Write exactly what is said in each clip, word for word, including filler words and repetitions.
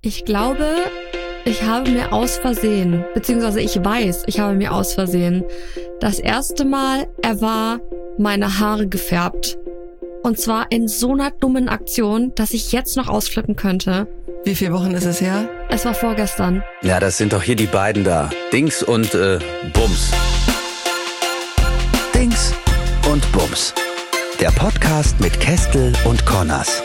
Ich glaube, ich habe mir aus Versehen, beziehungsweise ich weiß, ich habe mir aus Versehen das erste Mal ever meine Haare gefärbt. Und zwar in so einer dummen Aktion, dass ich jetzt noch ausflippen könnte. Wie viele Wochen ist es her? Es war vorgestern. Ja, das sind doch hier die beiden da. Dings und äh, Bums. Dings und Bums. Der Podcast mit Kestel und Connors.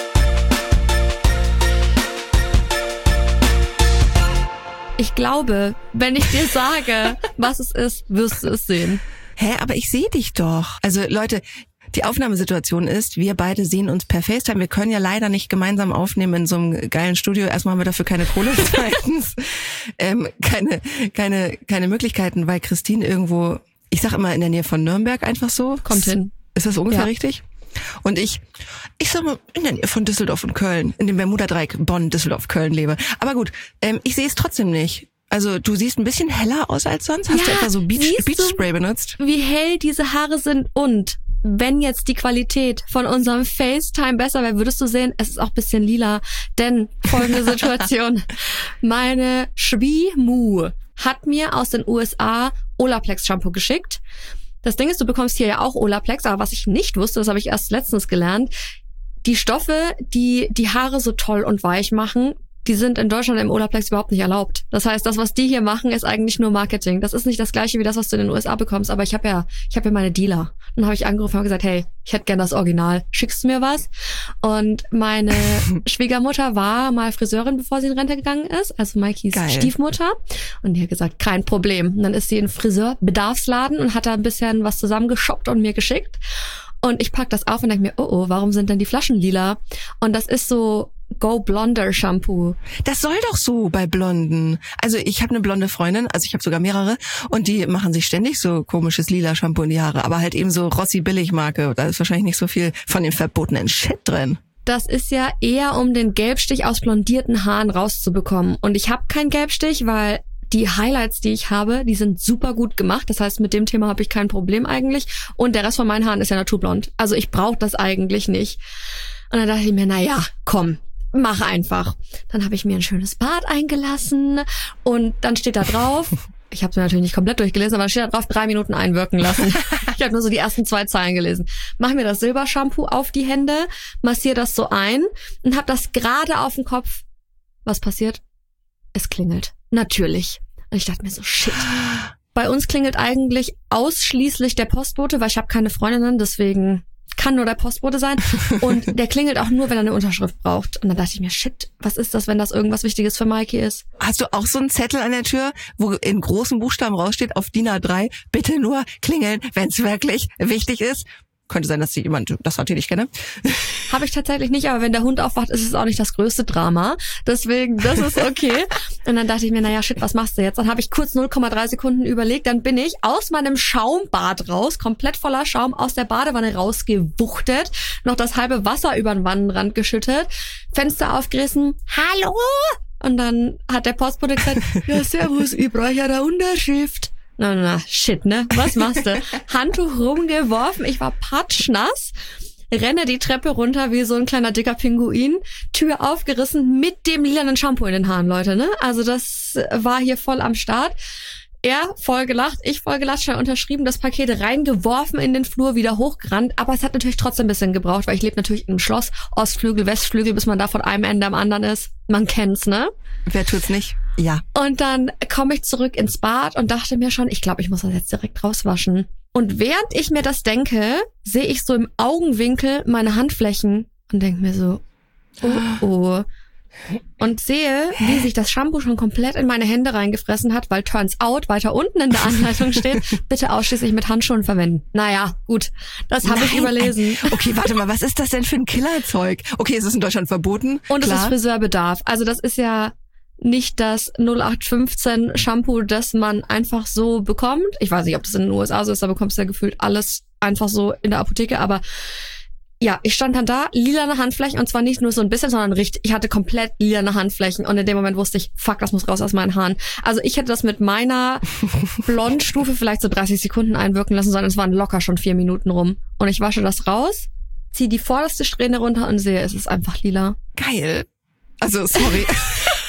Ich glaube, wenn ich dir sage, was es ist, wirst du es sehen. Hä, aber ich sehe dich doch. Also Leute, die Aufnahmesituation ist, wir beide sehen uns per FaceTime. Wir können ja leider nicht gemeinsam aufnehmen in so einem geilen Studio. Erstmal haben wir dafür keine Kohle, zweitens ähm, keine, keine, keine Möglichkeiten, weil Christine irgendwo, ich sag immer in der Nähe von Nürnberg einfach so. Kommt hin. Ist das ungefähr Ja. richtig? Und ich, ich sag mal, in der Nähe von Düsseldorf und Köln, in dem Bermuda-Dreieck Bonn, Düsseldorf, Köln lebe. Aber gut, ähm, ich sehe es trotzdem nicht. Also du siehst ein bisschen heller aus als sonst. Hast Ja, du etwa so Beach, siehst du? Beach-Spray benutzt? Wie hell diese Haare sind und wenn jetzt die Qualität von unserem FaceTime besser wäre, würdest du sehen, es ist auch ein bisschen lila. Denn folgende Situation. Meine Schwiemu hat mir aus den U S A Olaplex Shampoo geschickt. Das Ding ist, du bekommst hier ja auch Olaplex, aber was ich nicht wusste, das habe ich erst letztens gelernt, die Stoffe, die die Haare so toll und weich machen, die sind in Deutschland im Olaplex überhaupt nicht erlaubt. Das heißt, das, was die hier machen, ist eigentlich nur Marketing. Das ist nicht das Gleiche wie das, was du in den U S A bekommst, aber ich habe ja, ich habe ja meine Dealer. Dann habe ich angerufen und gesagt, hey, ich hätte gern das Original. Schickst du mir was? Und meine Schwiegermutter war mal Friseurin, bevor sie in Rente gegangen ist, also Maikis Geil. Stiefmutter. Und die hat gesagt, kein Problem. Und dann ist sie in Friseurbedarfsladen und hat da ein bisschen was zusammengeshoppt und mir geschickt. Und ich pack das auf und denke mir, oh oh, warum sind denn die Flaschen lila? Und das ist so Go Blonder Shampoo. Das soll doch so bei Blonden. Also ich habe eine blonde Freundin, also ich habe sogar mehrere und die machen sich ständig so komisches lila Shampoo in die Haare, aber halt eben so Rossi Billigmarke. Da ist wahrscheinlich nicht so viel von dem verbotenen Shit drin. Das ist ja eher, um den Gelbstich aus blondierten Haaren rauszubekommen. Und ich habe keinen Gelbstich, weil die Highlights, die ich habe, die sind super gut gemacht. Das heißt, mit dem Thema habe ich kein Problem eigentlich. Und der Rest von meinen Haaren ist ja naturblond. Also ich brauche das eigentlich nicht. Und dann dachte ich mir, na ja, komm, mach einfach. Dann habe ich mir ein schönes Bad eingelassen und dann steht da drauf, ich habe es mir natürlich nicht komplett durchgelesen, aber da steht da drauf, drei Minuten einwirken lassen. Ich habe nur so die ersten zwei Zeilen gelesen. Mach mir das Silbershampoo auf die Hände, massiere das so ein und habe das gerade auf dem Kopf. Was passiert? Es klingelt. Natürlich. Und ich dachte mir so, shit. Bei uns klingelt eigentlich ausschließlich der Postbote, weil ich habe keine Freundinnen, deswegen kann nur der Postbote sein. Und der klingelt auch nur, wenn er eine Unterschrift braucht. Und dann dachte ich mir, shit, was ist das, wenn das irgendwas Wichtiges für Maiki ist? Hast du auch so einen Zettel an der Tür, wo in großen Buchstaben raussteht, auf D I N A drei, bitte nur klingeln, wenn es wirklich wichtig ist? Könnte sein, dass sie jemand das natürlich nicht kenne. Habe ich tatsächlich nicht, aber wenn der Hund aufwacht, ist es auch nicht das größte Drama. Deswegen, das ist okay. Und dann dachte ich mir, naja, shit, was machst du jetzt? Dann habe ich kurz null Komma drei Sekunden überlegt. Dann bin ich aus meinem Schaumbad raus, komplett voller Schaum, aus der Badewanne rausgewuchtet, noch das halbe Wasser über den Wannenrand geschüttet, Fenster aufgerissen, hallo? Und dann hat der Postbote gesagt, ja, servus, ich brauche ja eine Unterschrift. Na, na, shit, ne? Was machst du? Handtuch rumgeworfen, ich war patschnass, renne die Treppe runter wie so ein kleiner dicker Pinguin, Tür aufgerissen mit dem lilanen Shampoo in den Haaren, Leute, ne? Also das war hier voll am Start. Er voll gelacht, ich voll gelacht, schnell unterschrieben, das Paket reingeworfen in den Flur, wieder hochgerannt. Aber es hat natürlich trotzdem ein bisschen gebraucht, weil ich lebe natürlich im Schloss, Ostflügel, Westflügel, bis man da von einem Ende am anderen ist. Man kennt's, ne? Wer tut's nicht? Ja. Und dann komme ich zurück ins Bad und dachte mir schon, ich glaube, ich muss das jetzt direkt rauswaschen. Und während ich mir das denke, sehe ich so im Augenwinkel meine Handflächen und denke mir so, oh, oh. Und sehe, wie sich das Shampoo schon komplett in meine Hände reingefressen hat, weil turns out weiter unten in der Anleitung steht, bitte ausschließlich mit Handschuhen verwenden. Naja, gut, das habe ich überlesen. Okay, warte mal, was ist das denn für ein Killerzeug? Okay, es ist in Deutschland verboten. Und klar. Es ist Friseurbedarf. Also das ist ja nicht das null acht fünfzehn Shampoo, das man einfach so bekommt. Ich weiß nicht, ob das in den U S A so ist, da bekommst du ja gefühlt alles einfach so in der Apotheke, aber ja, ich stand dann da, lilane Handflächen und zwar nicht nur so ein bisschen, sondern richtig, ich hatte komplett lilane Handflächen und in dem Moment wusste ich, fuck, das muss raus aus meinen Haaren. Also ich hätte das mit meiner Blondstufe vielleicht so dreißig Sekunden einwirken lassen sollen, es waren locker schon vier Minuten rum. Und ich wasche das raus, ziehe die vorderste Strähne runter und sehe, es ist einfach lila. Geil. Also, sorry.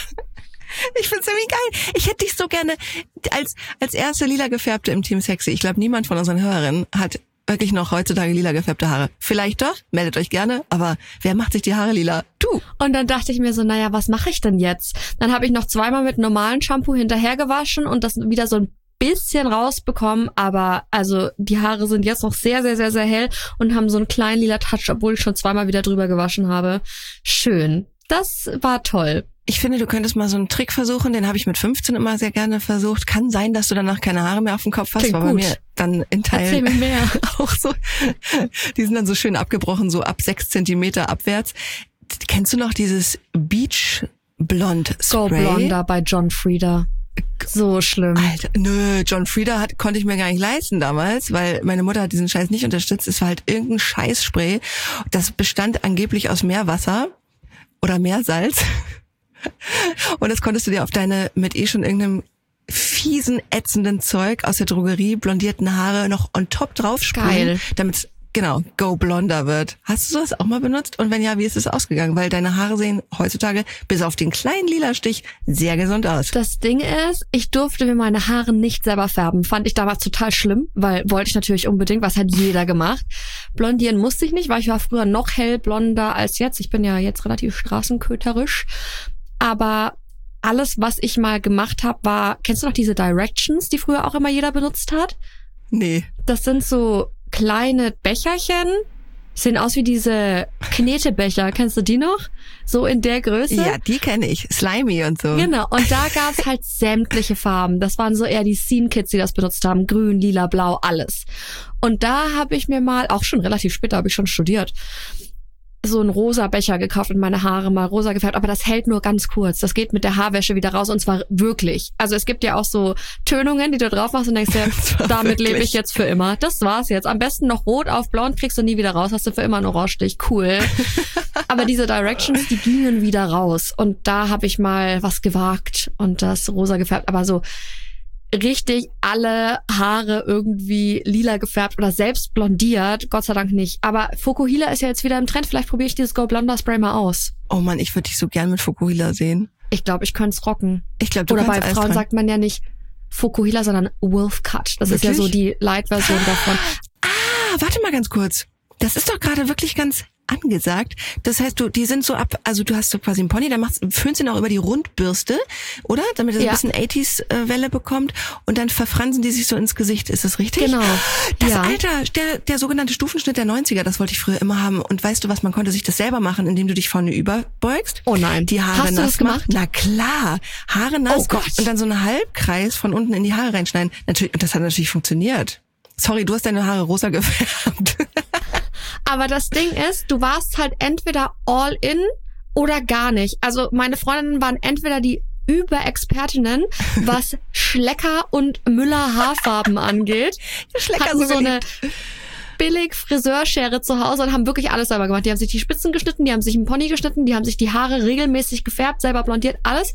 Ich find's irgendwie geil. Ich hätte dich so gerne als als erste lila gefärbte im Team Sexy. Ich glaube, niemand von unseren Hörerinnen hat wirklich noch heutzutage lila gefärbte Haare. Vielleicht doch, meldet euch gerne, aber wer macht sich die Haare lila? Du. Und dann dachte ich mir so, naja, was mache ich denn jetzt? Dann habe ich noch zweimal mit normalen Shampoo hinterher gewaschen und das wieder so ein bisschen rausbekommen, aber also die Haare sind jetzt noch sehr, sehr, sehr, sehr hell und haben so einen kleinen lila Touch, obwohl ich schon zweimal wieder drüber gewaschen habe. Schön. Das war toll. Ich finde, du könntest mal so einen Trick versuchen, den habe ich mit fünfzehn immer sehr gerne versucht. Kann sein, dass du danach keine Haare mehr auf dem Kopf hast, Klingt weil bei gut. mir dann in Erzähl Teilen mir mehr. auch so, die sind dann so schön abgebrochen, so ab sechs Zentimeter abwärts. Kennst du noch dieses Beach Blond Go Spray? Blonder bei John Frieda. So schlimm. Alter, nö, John Frieda hat, konnte ich mir gar nicht leisten damals, weil meine Mutter hat diesen Scheiß nicht unterstützt. Es war halt irgendein Scheißspray. Das bestand angeblich aus Meerwasser oder Meersalz. Und das konntest du dir auf deine mit eh schon irgendeinem fiesen, ätzenden Zeug aus der Drogerie blondierten Haare noch on top drauf sprühen, Geil. damit genau, Go Blonder wird. Hast du sowas auch mal benutzt? Und wenn ja, wie ist es ausgegangen? Weil deine Haare sehen heutzutage, bis auf den kleinen lila Stich, sehr gesund aus. Das Ding ist, ich durfte mir meine Haare nicht selber färben. Fand ich damals total schlimm, weil wollte ich natürlich unbedingt, was hat jeder gemacht. Blondieren musste ich nicht, weil ich war früher noch hellblonder als jetzt. Ich bin ja jetzt relativ straßenköterisch. Aber alles, was ich mal gemacht habe, war, kennst du noch diese Directions, die früher auch immer jeder benutzt hat? Nee. Das sind so kleine Becherchen, sehen aus wie diese Knetebecher. Kennst du die noch? So in der Größe? Ja, die kenne ich. Slimy und so. Genau, und da gab's halt sämtliche Farben. Das waren so eher die Scene Kids, die das benutzt haben. Grün, lila, blau, alles. Und da habe ich mir mal, auch schon relativ später, habe ich schon studiert, so einen rosa Becher gekauft und meine Haare mal rosa gefärbt, aber das hält nur ganz kurz. Das geht mit der Haarwäsche wieder raus und zwar wirklich. Also es gibt ja auch so Tönungen, die du drauf machst und denkst dir, damit lebe ich jetzt für immer. Das war's jetzt. Am besten noch rot auf blond, kriegst du nie wieder raus, hast du für immer einen Orange-Stich. Cool. Aber diese Directions, die gingen wieder raus und da habe ich mal was gewagt und das rosa gefärbt, aber so richtig alle Haare irgendwie lila gefärbt oder selbst blondiert. Gott sei Dank nicht. Aber Fukuhila ist ja jetzt wieder im Trend. Vielleicht probiere ich dieses Go Blonder Spray mal aus. Oh Mann, ich würde dich so gern mit Fukuhila sehen. Ich glaube, ich könnte es rocken. Ich glaube, du Oder kannst bei alles Frauen dran. sagt man ja nicht Fukuhila, sondern Wolf Cut. Das Wirklich? ist ja so die Light-Version davon. Ah, warte mal ganz kurz. Das ist doch gerade wirklich ganz angesagt. Das heißt, du, die sind so ab, also du hast so quasi einen Pony, dann machst, föhnst ihn auch über die Rundbürste, oder? Damit er so Ja. ein bisschen achtziger-Welle bekommt und dann verfransen die sich so ins Gesicht. Ist das richtig? Genau. Das Ja. Alter, der, der sogenannte Stufenschnitt der neunziger, das wollte ich früher immer haben. Und weißt du was, man konnte sich das selber machen, indem du dich vorne überbeugst. Oh nein. Die Haare Hast du nass das gemacht? machen. Na klar. Haare nass. Oh Gott. Und dann so einen Halbkreis von unten in die Haare reinschneiden. Natürlich, und das hat natürlich funktioniert. Sorry, du hast deine Haare rosa gefärbt. Aber das Ding ist, du warst halt entweder all in oder gar nicht. Also meine Freundinnen waren entweder die Überexpertinnen, was Schlecker und Müller Haarfarben angeht. Schlecker Hatten so so eine geliebt. billig Friseurschere zu Hause und haben wirklich alles selber gemacht. Die haben sich die Spitzen geschnitten, die haben sich einen Pony geschnitten, die haben sich die Haare regelmäßig gefärbt, selber blondiert, alles.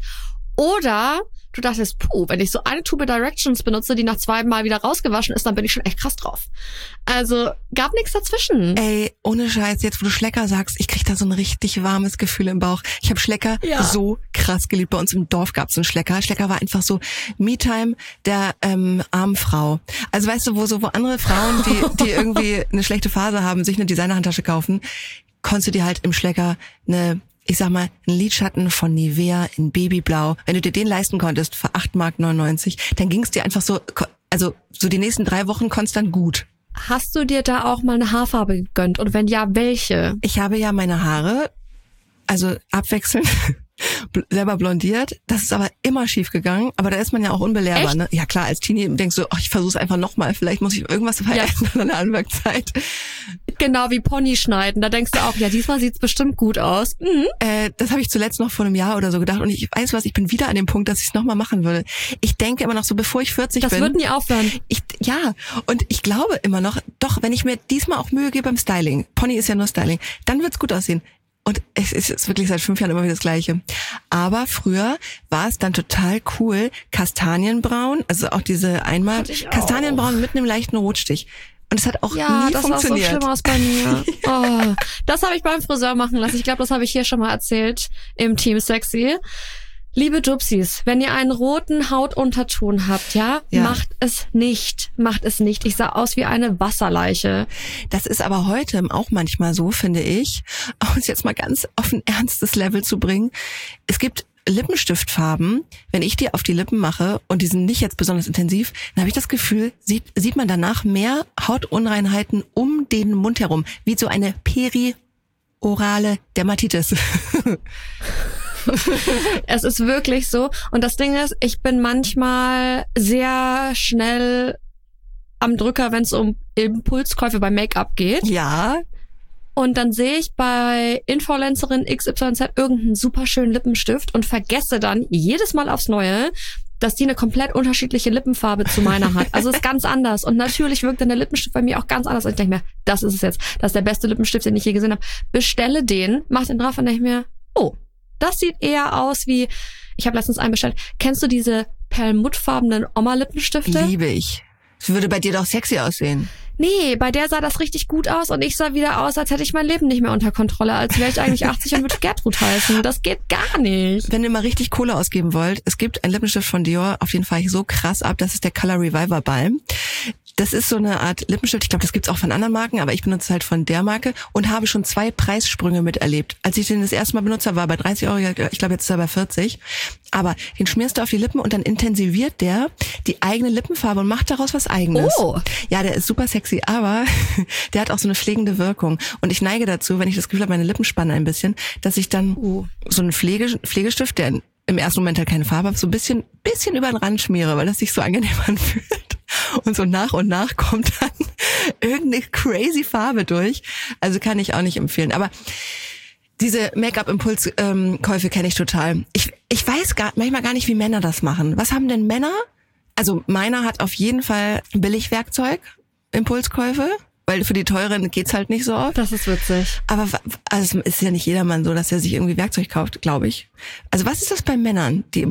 Oder du dachtest, puh, wenn ich so eine Tube Directions benutze, die nach zwei Mal wieder rausgewaschen ist, dann bin ich schon echt krass drauf. Also gab nichts dazwischen. Ey, ohne Scheiß, jetzt wo du Schlecker sagst, ich krieg da so ein richtig warmes Gefühl im Bauch. Ich habe Schlecker Ja. so krass geliebt. Bei uns im Dorf gab's einen Schlecker. Schlecker war einfach so Me-Time der ähm, armen Frau. Also weißt du, wo so wo andere Frauen, die die irgendwie eine schlechte Phase haben, sich eine Designerhandtasche kaufen, konntest du dir halt im Schlecker eine, ich sag mal, einen Lidschatten von Nivea in Babyblau, wenn du dir den leisten konntest für acht Mark neunundneunzig, dann ging's dir einfach so, also so die nächsten drei Wochen konstant gut. Hast du dir da auch mal eine Haarfarbe gegönnt? Und wenn ja, welche? Ich habe ja meine Haare, also abwechselnd, bl- selber blondiert. Das ist aber immer schief gegangen. Aber da ist man ja auch unbelehrbar. Echt? Ne? Ja klar, als Teenie denkst du, ach, ich versuch's einfach nochmal. Vielleicht muss ich irgendwas verändern an der Anwachzeit. Genau wie Pony schneiden. Da denkst du auch, ja, diesmal sieht's bestimmt gut aus. Mhm. Äh, das habe ich zuletzt noch vor einem Jahr oder so gedacht. Und ich weiß was, ich bin wieder an dem Punkt, dass ich es nochmal machen würde. Ich denke immer noch so, bevor ich vierzig Das bin. wird nie aufhören. Ich, ja, und ich glaube immer noch, doch, wenn ich mir diesmal auch Mühe gebe beim Styling, Pony ist ja nur Styling, dann wird's gut aussehen. Und es ist jetzt wirklich seit fünf Jahren immer wieder das Gleiche. Aber früher war es dann total cool, Kastanienbraun, also auch diese einmal, Hatte ich auch. Kastanienbraun mit einem leichten Rotstich. Und es hat auch Ja, nie das sah so funktioniert. schlimm aus bei mir. Oh, das habe ich beim Friseur machen lassen. Ich glaube, das habe ich hier schon mal erzählt im Team Sexy. Liebe Dupsis, wenn ihr einen roten Hautunterton habt, ja, Ja. macht es nicht. Macht es nicht. Ich sah aus wie eine Wasserleiche. Das ist aber heute auch manchmal so, finde ich, um es jetzt mal ganz auf ein ernstes Level zu bringen. Es gibt Lippenstiftfarben, wenn ich die auf die Lippen mache und die sind nicht jetzt besonders intensiv, dann habe ich das Gefühl, sieht, sieht man danach mehr Hautunreinheiten um den Mund herum, wie so eine periorale Dermatitis. Es ist wirklich so. Und das Ding ist, ich bin manchmal sehr schnell am Drücker, wenn es um Impulskäufe bei Make-up geht. Ja, Und dann sehe ich bei Influencerin X Y Z irgendeinen super schönen Lippenstift und vergesse dann jedes Mal aufs Neue, dass die eine komplett unterschiedliche Lippenfarbe zu meiner hat. Also ist ganz anders. Und natürlich wirkt dann der Lippenstift bei mir auch ganz anders. Und ich denke mir, das ist es jetzt. Das ist der beste Lippenstift, den ich je gesehen habe. Bestelle den, mach den drauf und denke mir, oh, das sieht eher aus wie, ich habe letztens einen bestellt. Kennst du diese perlmuttfarbenen Oma-Lippenstifte? liebe ich. Das würde bei dir doch sexy aussehen. Nee, bei der sah das richtig gut aus und ich sah wieder aus, als hätte ich mein Leben nicht mehr unter Kontrolle, als wäre ich eigentlich achtzig und würde Gertrud heißen. Das geht gar nicht. Wenn ihr mal richtig Kohle ausgeben wollt, es gibt einen Lippenstift von Dior, auf den fahre ich so krass ab, das ist der Color Reviver Balm. Das ist so eine Art Lippenstift, ich glaube, das gibt's auch von anderen Marken, aber ich benutze halt von der Marke und habe schon zwei Preissprünge miterlebt. Als ich den das erste Mal benutzt habe, war er bei dreißig Euro, ich glaube, jetzt ist er bei vierzig. Aber den schmierst du auf die Lippen und dann intensiviert der die eigene Lippenfarbe und macht daraus was Eigenes. Oh. Ja, der ist super sexy, aber der hat auch so eine pflegende Wirkung. Und ich neige dazu, wenn ich das Gefühl habe, meine Lippen spannen ein bisschen, dass ich dann Uh. so einen Pflege, Pflegestift, der im ersten Moment halt keine Farbe hat, so ein bisschen, bisschen über den Rand schmiere, weil das sich so angenehm anfühlt. Und so nach und nach kommt dann irgendeine crazy Farbe durch. Also kann ich auch nicht empfehlen. Aber diese Make-up-Impulskäufe kenne ich total. Ich, ich weiß gar, manchmal gar nicht, wie Männer das machen. Was haben denn Männer? Also meiner hat auf jeden Fall Billigwerkzeug, Impulskäufe, weil für die teuren geht's halt nicht so oft. Das ist witzig. Aber also es ist ja nicht jedermann so, dass er sich irgendwie Werkzeug kauft, glaube ich. Also was ist das bei Männern? Die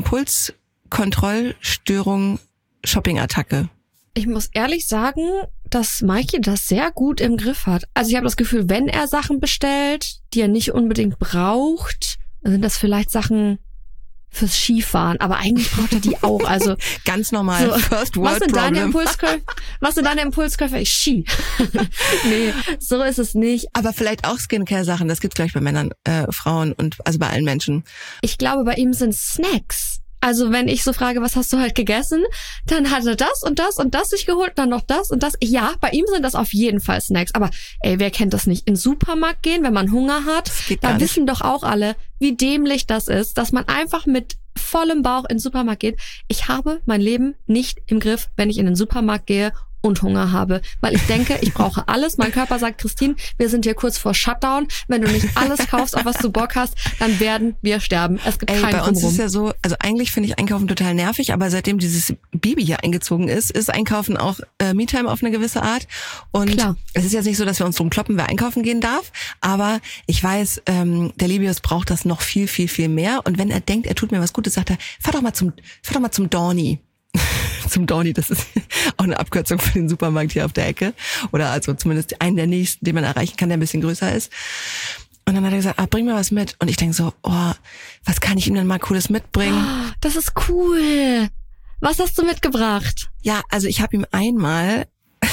Impulskontrollstörung, Shopping-Attacke. Ich muss ehrlich sagen, dass Mikey das sehr gut im Griff hat. Also ich habe das Gefühl, wenn er Sachen bestellt, die er nicht unbedingt braucht, sind das vielleicht Sachen fürs Skifahren. Aber eigentlich braucht er die auch. Also Ganz normal, so, First World was sind deine Problem. Impulskäufe? Was sind deine Impulskäufe? Ich Ski. Nee, so ist es nicht. Aber vielleicht auch Skincare-Sachen, das gibt's gleich bei Männern, äh, Frauen und also bei allen Menschen. Ich glaube, bei ihm sind Snacks. Also wenn ich so frage, was hast du halt gegessen, dann hat er das und das und das sich geholt, dann noch das und das. Ja, bei ihm sind das auf jeden Fall Snacks. Aber ey, wer kennt das nicht? In den Supermarkt gehen, wenn man Hunger hat, geht gar da nicht. wissen doch auch alle, wie dämlich das ist, dass man einfach mit vollem Bauch in den Supermarkt geht. Ich habe mein Leben nicht im Griff, wenn ich in den Supermarkt gehe und Hunger habe, weil ich denke, ich brauche alles. Mein Körper sagt, Christine, wir sind hier kurz vor Shutdown. Wenn du nicht alles kaufst, auf was du Bock hast, dann werden wir sterben. Es gibt Ey, keinen bei uns Drumherum. ist ja so, also eigentlich finde ich Einkaufen total nervig, aber seitdem dieses Baby hier eingezogen ist, ist Einkaufen auch äh, Me-Time auf eine gewisse Art. Und Klar. es ist jetzt nicht so, dass wir uns drum kloppen, wer einkaufen gehen darf, aber ich weiß, ähm, der Libius braucht das noch viel, viel, viel mehr. Und wenn er denkt, er tut mir was Gutes, sagt er, fahr doch mal zum, fahr doch mal zum Dorni. Zum Dorni, das ist auch eine Abkürzung für den Supermarkt hier auf der Ecke. Oder also zumindest einen der nächsten, den man erreichen kann, der ein bisschen größer ist. Und dann hat er gesagt, ah, bring mir was mit. Und ich denke so, oh, was kann ich ihm denn mal Cooles mitbringen? Das ist cool. Was hast du mitgebracht? Ja, also ich habe ihm einmal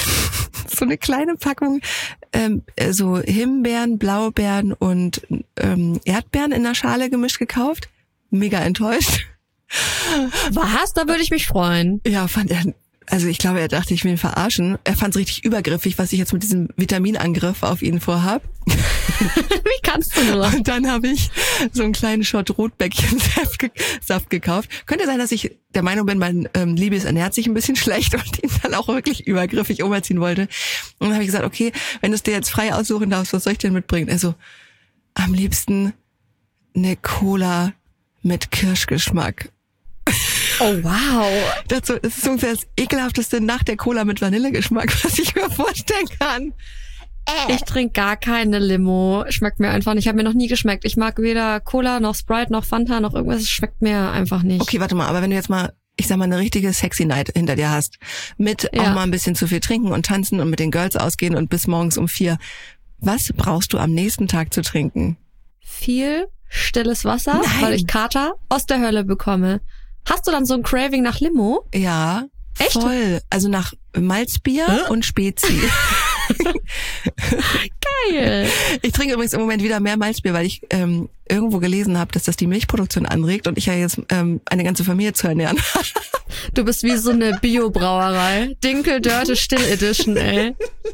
so eine kleine Packung ähm, so Himbeeren, Blaubeeren und ähm, Erdbeeren in der Schale gemischt gekauft. Mega enttäuscht. Was? Da würde ich mich freuen. Ja, fand er, also ich glaube, er dachte, ich will ihn verarschen. Er fand es richtig übergriffig, was ich jetzt mit diesem Vitaminangriff auf ihn vorhab. Wie kannst du nur? Und dann habe ich so einen kleinen Shot Rotbäckchen Saft, ge- Saft gekauft. Könnte sein, dass ich der Meinung bin, mein ähm, Liebes ernährt sich ein bisschen schlecht und ihn dann auch wirklich übergriffig umerziehen wollte. Und dann habe ich gesagt, okay, wenn du es dir jetzt frei aussuchen darfst, was soll ich denn mitbringen? Also am liebsten eine Cola mit Kirschgeschmack. Oh, wow. Das ist so ungefähr das ekelhafteste nach der Cola mit Vanillegeschmack, was ich mir vorstellen kann. Ich trinke gar keine Limo. Schmeckt mir einfach nicht. Ich habe mir noch nie geschmeckt. Ich mag weder Cola noch Sprite noch Fanta noch irgendwas. Es schmeckt mir einfach nicht. Okay, warte mal, aber wenn du jetzt mal, ich sag mal, eine richtige Sexy Night hinter dir hast, mit Ja. auch mal ein bisschen zu viel trinken und tanzen und mit den Girls ausgehen und bis morgens um vier, was brauchst du am nächsten Tag zu trinken? Viel stilles Wasser, Nein. weil ich Kater aus der Hölle bekomme. Hast du dann so ein Craving nach Limo? Ja, Echt? voll. Also nach Malzbier Hä? und Spezi. Geil. Ich trinke übrigens im Moment wieder mehr Malzbier, weil ich ähm, irgendwo gelesen habe, dass das die Milchproduktion anregt und ich ja jetzt ähm, eine ganze Familie zu ernähren. Du bist wie so eine Bio-Brauerei. Dinkel-Dörte Still Edition, ey.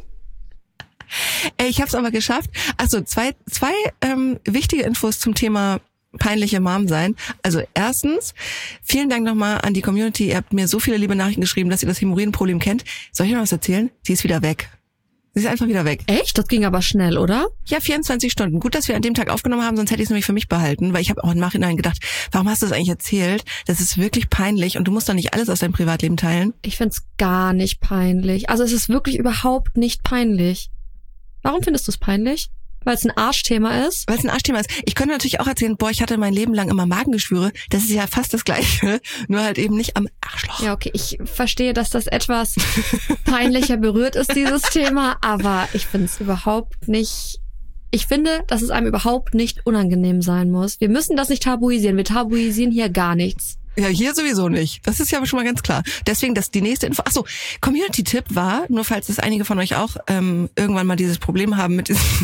Ey, ich habe es aber geschafft. Also zwei zwei ähm, wichtige Infos zum Thema peinliche Mom sein. Also erstens, vielen Dank nochmal an die Community. Ihr habt mir so viele liebe Nachrichten geschrieben, dass ihr das Hämorrhoidenproblem kennt. Soll ich noch was erzählen? Sie ist wieder weg. Sie ist einfach wieder weg. Echt? Das ging aber schnell, oder? Ja, vierundzwanzig Stunden. Gut, dass wir an dem Tag aufgenommen haben, sonst hätte ich es nämlich für mich behalten, weil ich habe auch im Nachhinein gedacht, warum hast du das eigentlich erzählt? Das ist wirklich peinlich und du musst doch nicht alles aus deinem Privatleben teilen. Ich find's gar nicht peinlich. Also es ist wirklich überhaupt nicht peinlich. Warum findest du es peinlich? Weil es ein Arschthema ist? Weil es ein Arschthema ist. Ich könnte natürlich auch erzählen, boah, ich hatte mein Leben lang immer Magengeschwüre. Das ist ja fast das Gleiche, nur halt eben nicht am Arschloch. Ja, okay, ich verstehe, dass das etwas peinlicher berührt ist, dieses Thema, aber ich finde es überhaupt nicht... Ich finde, dass es einem überhaupt nicht unangenehm sein muss. Wir müssen das nicht tabuisieren. Wir tabuisieren hier gar nichts. Ja, hier sowieso nicht. Das ist ja aber schon mal ganz klar. Deswegen, dass die nächste Info... Achso, Community-Tipp war, nur falls es einige von euch auch ähm, irgendwann mal dieses Problem haben mit diesen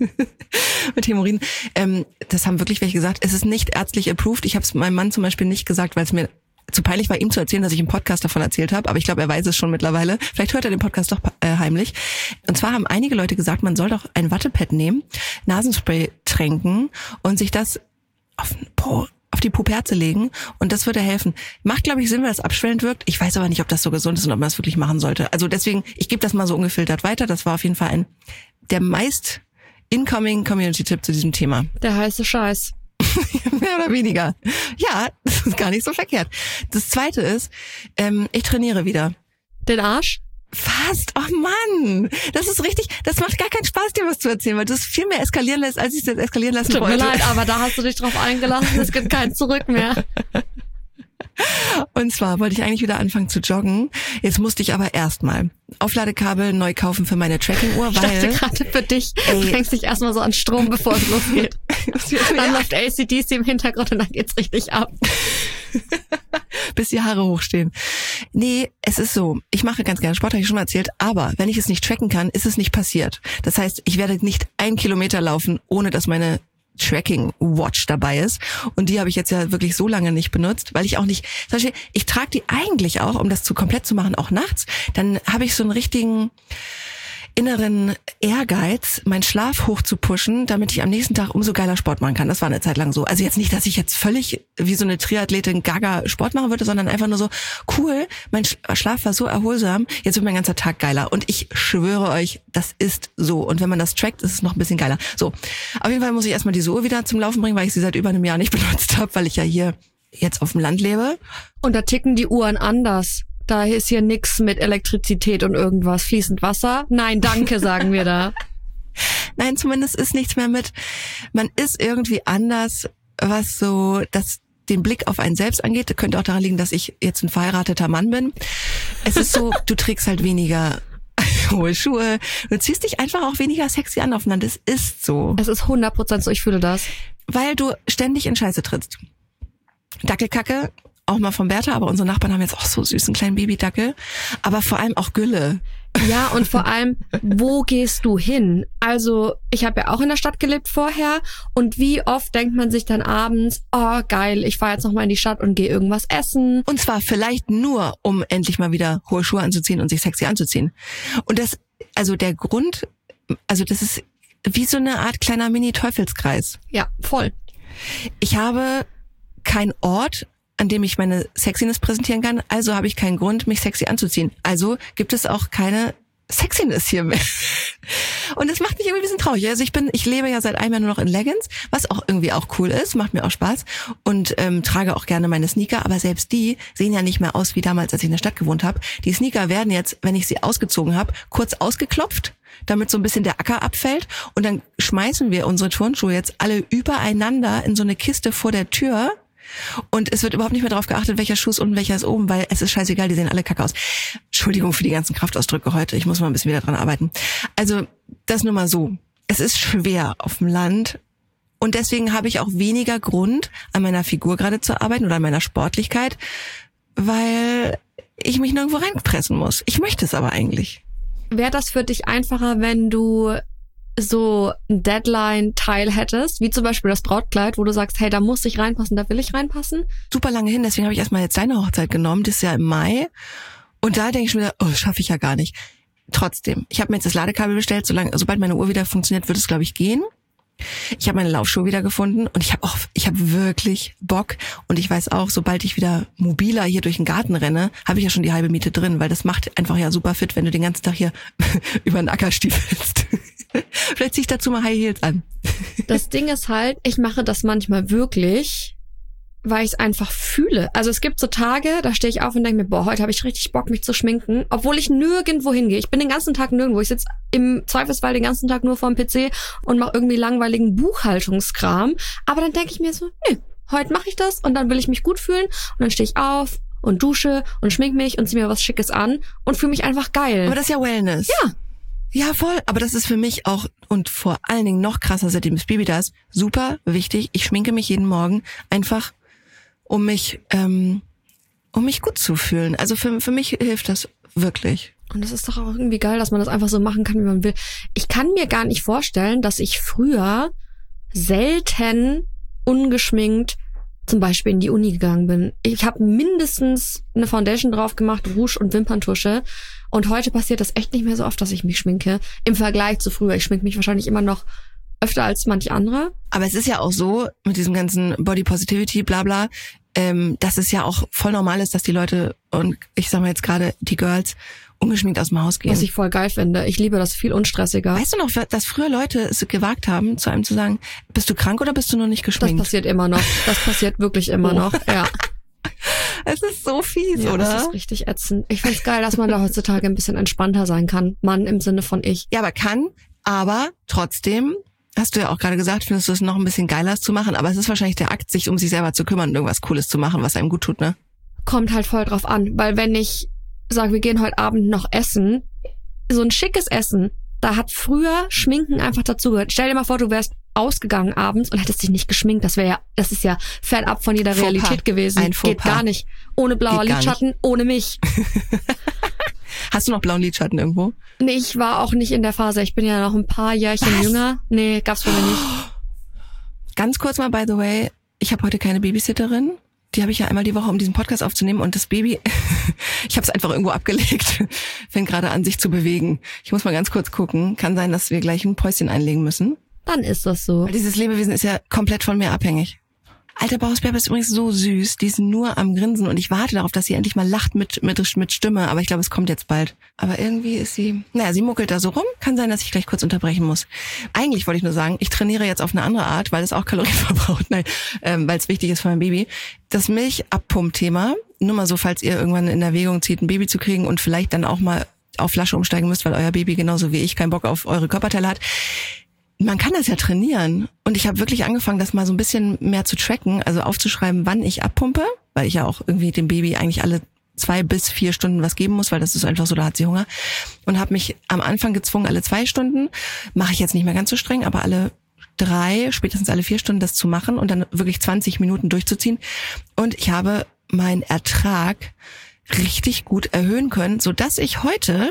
mit Hämorrhoiden. Ähm, das haben wirklich welche gesagt. Es ist nicht ärztlich approved. Ich habe es meinem Mann zum Beispiel nicht gesagt, weil es mir zu peinlich war, ihm zu erzählen, dass ich im Podcast davon erzählt habe. Aber ich glaube, er weiß es schon mittlerweile. Vielleicht hört er den Podcast doch äh, heimlich. Und zwar haben einige Leute gesagt, man soll doch ein Wattepad nehmen, Nasenspray tränken und sich das auf den Po... auf die Puperze legen und das würde helfen. Macht, glaube ich, Sinn, weil es abschwellend wirkt. Ich weiß aber nicht, ob das so gesund ist und ob man das wirklich machen sollte. Also deswegen, ich gebe das mal so ungefiltert weiter. Das war auf jeden Fall ein der meist incoming Community-Tipp zu diesem Thema. Der heiße Scheiß. Mehr oder weniger. Ja, das ist gar nicht so verkehrt. Das Zweite ist, ähm, ich trainiere wieder. Den Arsch? Fast, oh Mann, das ist richtig, das macht gar keinen Spaß, dir was zu erzählen, weil du es viel mehr eskalieren lässt, als ich es jetzt eskalieren lassen Tut wollte. mir leid, aber da hast du dich drauf eingelassen, es gibt kein Zurück mehr. Und zwar wollte ich eigentlich wieder anfangen zu joggen. Jetzt musste ich aber erstmal Aufladekabel neu kaufen für meine Tracking-Uhr, Ich weil... dachte gerade für dich, du fängst dich erstmal so an Strom, bevor es losgeht. Dann läuft A C D C im Hintergrund und dann geht's richtig ab. bis die Haare hochstehen. Nee, es ist so, ich mache ganz gerne Sport, habe ich schon mal erzählt, aber wenn ich es nicht tracken kann, ist es nicht passiert. Das heißt, ich werde nicht einen Kilometer laufen, ohne dass meine Tracking-Watch dabei ist. Und die habe ich jetzt ja wirklich so lange nicht benutzt, weil ich auch nicht, zum Beispiel, ich trage die eigentlich auch, um das zu komplett zu machen, auch nachts. Dann habe ich so einen richtigen inneren Ehrgeiz, meinen Schlaf hoch zu pushen, damit ich am nächsten Tag umso geiler Sport machen kann. Das war eine Zeit lang so. Also jetzt nicht, dass ich jetzt völlig wie so eine Triathletin gaga Sport machen würde, sondern einfach nur so, cool, mein Schlaf war so erholsam, jetzt wird mein ganzer Tag geiler. Und ich schwöre euch, das ist so. Und wenn man das trackt, ist es noch ein bisschen geiler. So, auf jeden Fall muss ich erstmal diese Uhr wieder zum Laufen bringen, weil ich sie seit über einem Jahr nicht benutzt habe, weil ich ja hier jetzt auf dem Land lebe. Und da ticken die Uhren anders. Da ist hier nix mit Elektrizität und irgendwas. Fließend Wasser? Nein, danke, sagen wir da. Nein, zumindest ist nichts mehr mit. Man ist irgendwie anders, was so das den Blick auf einen selbst angeht. Das könnte auch daran liegen, dass ich jetzt ein verheirateter Mann bin. Es ist so, du trägst halt weniger hohe Schuhe. Du ziehst dich einfach auch weniger sexy an aufeinander. Es ist so. Es ist hundert Prozent so, ich fühle das. Weil du ständig in Scheiße trittst. Dackelkacke, auch mal von Bertha, aber unsere Nachbarn haben jetzt auch so süßen kleinen Babydackel. Aber vor allem auch Gülle. Ja, und vor allem, wo gehst du hin? Also, ich habe ja auch in der Stadt gelebt vorher und wie oft denkt man sich dann abends, oh geil, ich fahre jetzt noch mal in die Stadt und gehe irgendwas essen. Und zwar vielleicht nur, um endlich mal wieder hohe Schuhe anzuziehen und sich sexy anzuziehen. Und das, also der Grund, also das ist wie so eine Art kleiner Mini-Teufelskreis. Ja, voll. Ich habe keinen Ort, an dem ich meine Sexiness präsentieren kann, also habe ich keinen Grund, mich sexy anzuziehen. Also gibt es auch keine Sexiness hier mehr. Und das macht mich irgendwie ein bisschen traurig. Also ich bin, ich lebe ja seit einem Jahr nur noch in Leggings, was auch irgendwie auch cool ist, macht mir auch Spaß und ähm, trage auch gerne meine Sneaker, aber selbst die sehen ja nicht mehr aus wie damals, als ich in der Stadt gewohnt habe. Die Sneaker werden jetzt, wenn ich sie ausgezogen habe, kurz ausgeklopft, damit so ein bisschen der Acker abfällt und dann schmeißen wir unsere Turnschuhe jetzt alle übereinander in so eine Kiste vor der Tür. Und es wird überhaupt nicht mehr darauf geachtet, welcher Schuh ist unten, welcher ist oben, weil es ist scheißegal, die sehen alle kacke aus. Entschuldigung für die ganzen Kraftausdrücke heute, ich muss mal ein bisschen wieder dran arbeiten. Also, das nur mal so. Es ist schwer auf dem Land Und deswegen habe ich auch weniger Grund, an meiner Figur gerade zu arbeiten oder an meiner Sportlichkeit, weil ich mich nirgendwo reinpressen muss. Ich möchte es aber eigentlich. Wäre das für dich einfacher, wenn du so ein Deadline-Teil hättest, wie zum Beispiel das Brautkleid, wo du sagst, hey, da muss ich reinpassen, da will ich reinpassen? Super lange hin, deswegen habe ich erstmal jetzt deine Hochzeit genommen, das ist ja im Mai. Und da denke ich schon wieder, oh, das schaffe ich ja gar nicht. Trotzdem, ich habe mir jetzt das Ladekabel bestellt, solange, sobald meine Uhr wieder funktioniert, wird es, glaube ich, gehen. Ich habe meine Laufschuhe wieder gefunden und ich habe auch, ich habe wirklich Bock und ich weiß auch, sobald ich wieder mobiler hier durch den Garten renne, habe ich ja schon die halbe Miete drin, weil das macht einfach ja super fit, wenn du den ganzen Tag hier über den Acker stiefelst. Vielleicht zieh ich dazu mal High Heels an. Das Ding ist halt, ich mache das manchmal wirklich, weil ich es einfach fühle. Also es gibt so Tage, da stehe ich auf und denke mir, boah, heute habe ich richtig Bock, mich zu schminken, obwohl ich nirgendwo hingehe. Ich bin den ganzen Tag nirgendwo. Ich sitze im Zweifelsfall den ganzen Tag nur vorm P C und mache irgendwie langweiligen Buchhaltungskram. Aber dann denke ich mir so, nö, heute mache ich das und dann will ich mich gut fühlen. Und dann stehe ich auf und dusche und schmink mich und ziehe mir was Schickes an und fühle mich einfach geil. Aber das ist ja Wellness. Ja. Ja, voll. Aber das ist für mich auch, und vor allen Dingen noch krasser, seitdem das Baby da ist, super wichtig. Ich schminke mich jeden Morgen einfach, um mich, ähm, um mich gut zu fühlen. Also für, für mich hilft das wirklich. Und das ist doch auch irgendwie geil, dass man das einfach so machen kann, wie man will. Ich kann mir gar nicht vorstellen, dass ich früher selten ungeschminkt zum Beispiel in die Uni gegangen bin. Ich habe mindestens eine Foundation drauf gemacht, Rouge und Wimperntusche. Und heute passiert das echt nicht mehr so oft, dass ich mich schminke. Im Vergleich zu früher. Ich schminke mich wahrscheinlich immer noch öfter als manch andere. Aber es ist ja auch so, mit diesem ganzen Body Positivity, bla bla, ähm, dass es ja auch voll normal ist, dass die Leute, und ich sag mal jetzt gerade die Girls, ungeschminkt aus dem Haus gehen. Was ich voll geil finde. Ich liebe das viel unstressiger. Weißt du noch, dass früher Leute es gewagt haben, zu einem zu sagen, bist du krank oder bist du nur nicht geschminkt? Das passiert immer noch. Das passiert wirklich immer Oh. noch, ja. Es ist so fies, Ja, oder? das ist richtig ätzend. Ich find's geil, dass man da heutzutage ein bisschen entspannter sein kann. Mann im Sinne von ich. Ja, aber kann, aber trotzdem, hast du ja auch gerade gesagt, findest du es noch ein bisschen geiler es zu machen, aber es ist wahrscheinlich der Akt, sich um sich selber zu kümmern und irgendwas Cooles zu machen, was einem gut tut, ne? Kommt halt voll drauf an, weil wenn ich sage, wir gehen heute Abend noch essen, so ein schickes Essen, da hat früher Schminken einfach dazugehört. Stell dir mal vor, du wärst ausgegangen abends und hättest dich nicht geschminkt. Das wäre ja, das ist ja fernab von jeder Fauxpas. Realität gewesen. Ein Fauxpas. Geht gar nicht. Ohne blauer Geht gar Lidschatten, ohne mich. Hast du noch blauen Lidschatten irgendwo? Nee, ich war auch nicht in der Phase. Ich bin ja noch ein paar Jährchen Was? jünger. Nee, gab's bei mir nicht. Ganz kurz mal, by the way, ich habe heute keine Babysitterin. Die habe ich ja einmal die Woche, um diesen Podcast aufzunehmen. Und das Baby, ich habe es einfach irgendwo abgelegt, fängt gerade an, sich zu bewegen. Ich muss mal ganz kurz gucken. Kann sein, dass wir gleich ein Päuschen einlegen müssen. Dann ist das so. Weil dieses Lebewesen ist ja komplett von mir abhängig. Alter Bausbär ist übrigens so süß. Die ist nur am Grinsen und ich warte darauf, dass sie endlich mal lacht mit, mit, mit Stimme. Aber ich glaube, es kommt jetzt bald. Aber irgendwie ist sie, naja, sie muckelt da so rum. Kann sein, dass ich gleich kurz unterbrechen muss. Eigentlich wollte ich nur sagen, ich trainiere jetzt auf eine andere Art, weil es auch Kalorien verbraucht. Nein, ähm, weil es wichtig ist für mein Baby. Das Milchabpump-Thema, nur mal so, falls ihr irgendwann in Erwägung zieht, ein Baby zu kriegen und vielleicht dann auch mal auf Flasche umsteigen müsst, weil euer Baby genauso wie ich keinen Bock auf eure Körperteile hat. Man kann das ja trainieren. Und ich habe wirklich angefangen, das mal so ein bisschen mehr zu tracken, also aufzuschreiben, wann ich abpumpe, weil ich ja auch irgendwie dem Baby eigentlich alle zwei bis vier Stunden was geben muss, weil das ist einfach so, da hat sie Hunger. Und habe mich am Anfang gezwungen, alle zwei Stunden, mache ich jetzt nicht mehr ganz so streng, aber alle drei, spätestens alle vier Stunden das zu machen und dann wirklich zwanzig Minuten durchzuziehen. Und ich habe meinen Ertrag richtig gut erhöhen können, sodass ich heute,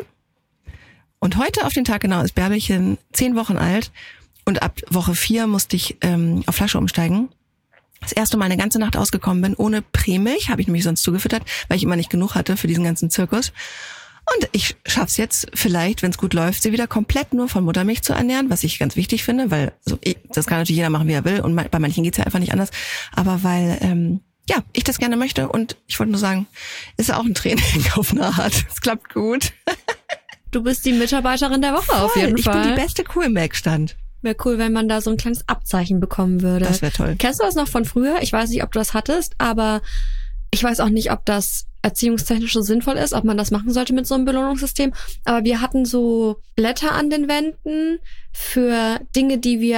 und heute auf den Tag genau ist Bärbelchen zehn Wochen alt und ab Woche vier musste ich ähm, auf Flasche umsteigen. Das erste Mal eine ganze Nacht ausgekommen bin, ohne Prämilch, habe ich nämlich sonst zugefüttert, weil ich immer nicht genug hatte für diesen ganzen Zirkus. Und ich schaff's jetzt vielleicht, wenn es gut läuft, sie wieder komplett nur von Muttermilch zu ernähren, was ich ganz wichtig finde, weil so, das kann natürlich jeder machen, wie er will und bei manchen geht's ja einfach nicht anders. Aber weil ähm, ja, ich das gerne möchte und ich wollte nur sagen, ist auch ein Training auf eine Art. Es klappt gut. Du bist die Mitarbeiterin der Woche Voll, auf jeden ich Fall. bin die beste Kuh im Werkstand. Wäre cool, wenn man da so ein kleines Abzeichen bekommen würde. Das wäre toll. Kennst du das noch von früher? Ich weiß nicht, ob du das hattest, aber ich weiß auch nicht, ob das erziehungstechnisch so sinnvoll ist, ob man das machen sollte mit so einem Belohnungssystem. Aber wir hatten so Blätter an den Wänden für Dinge, die wir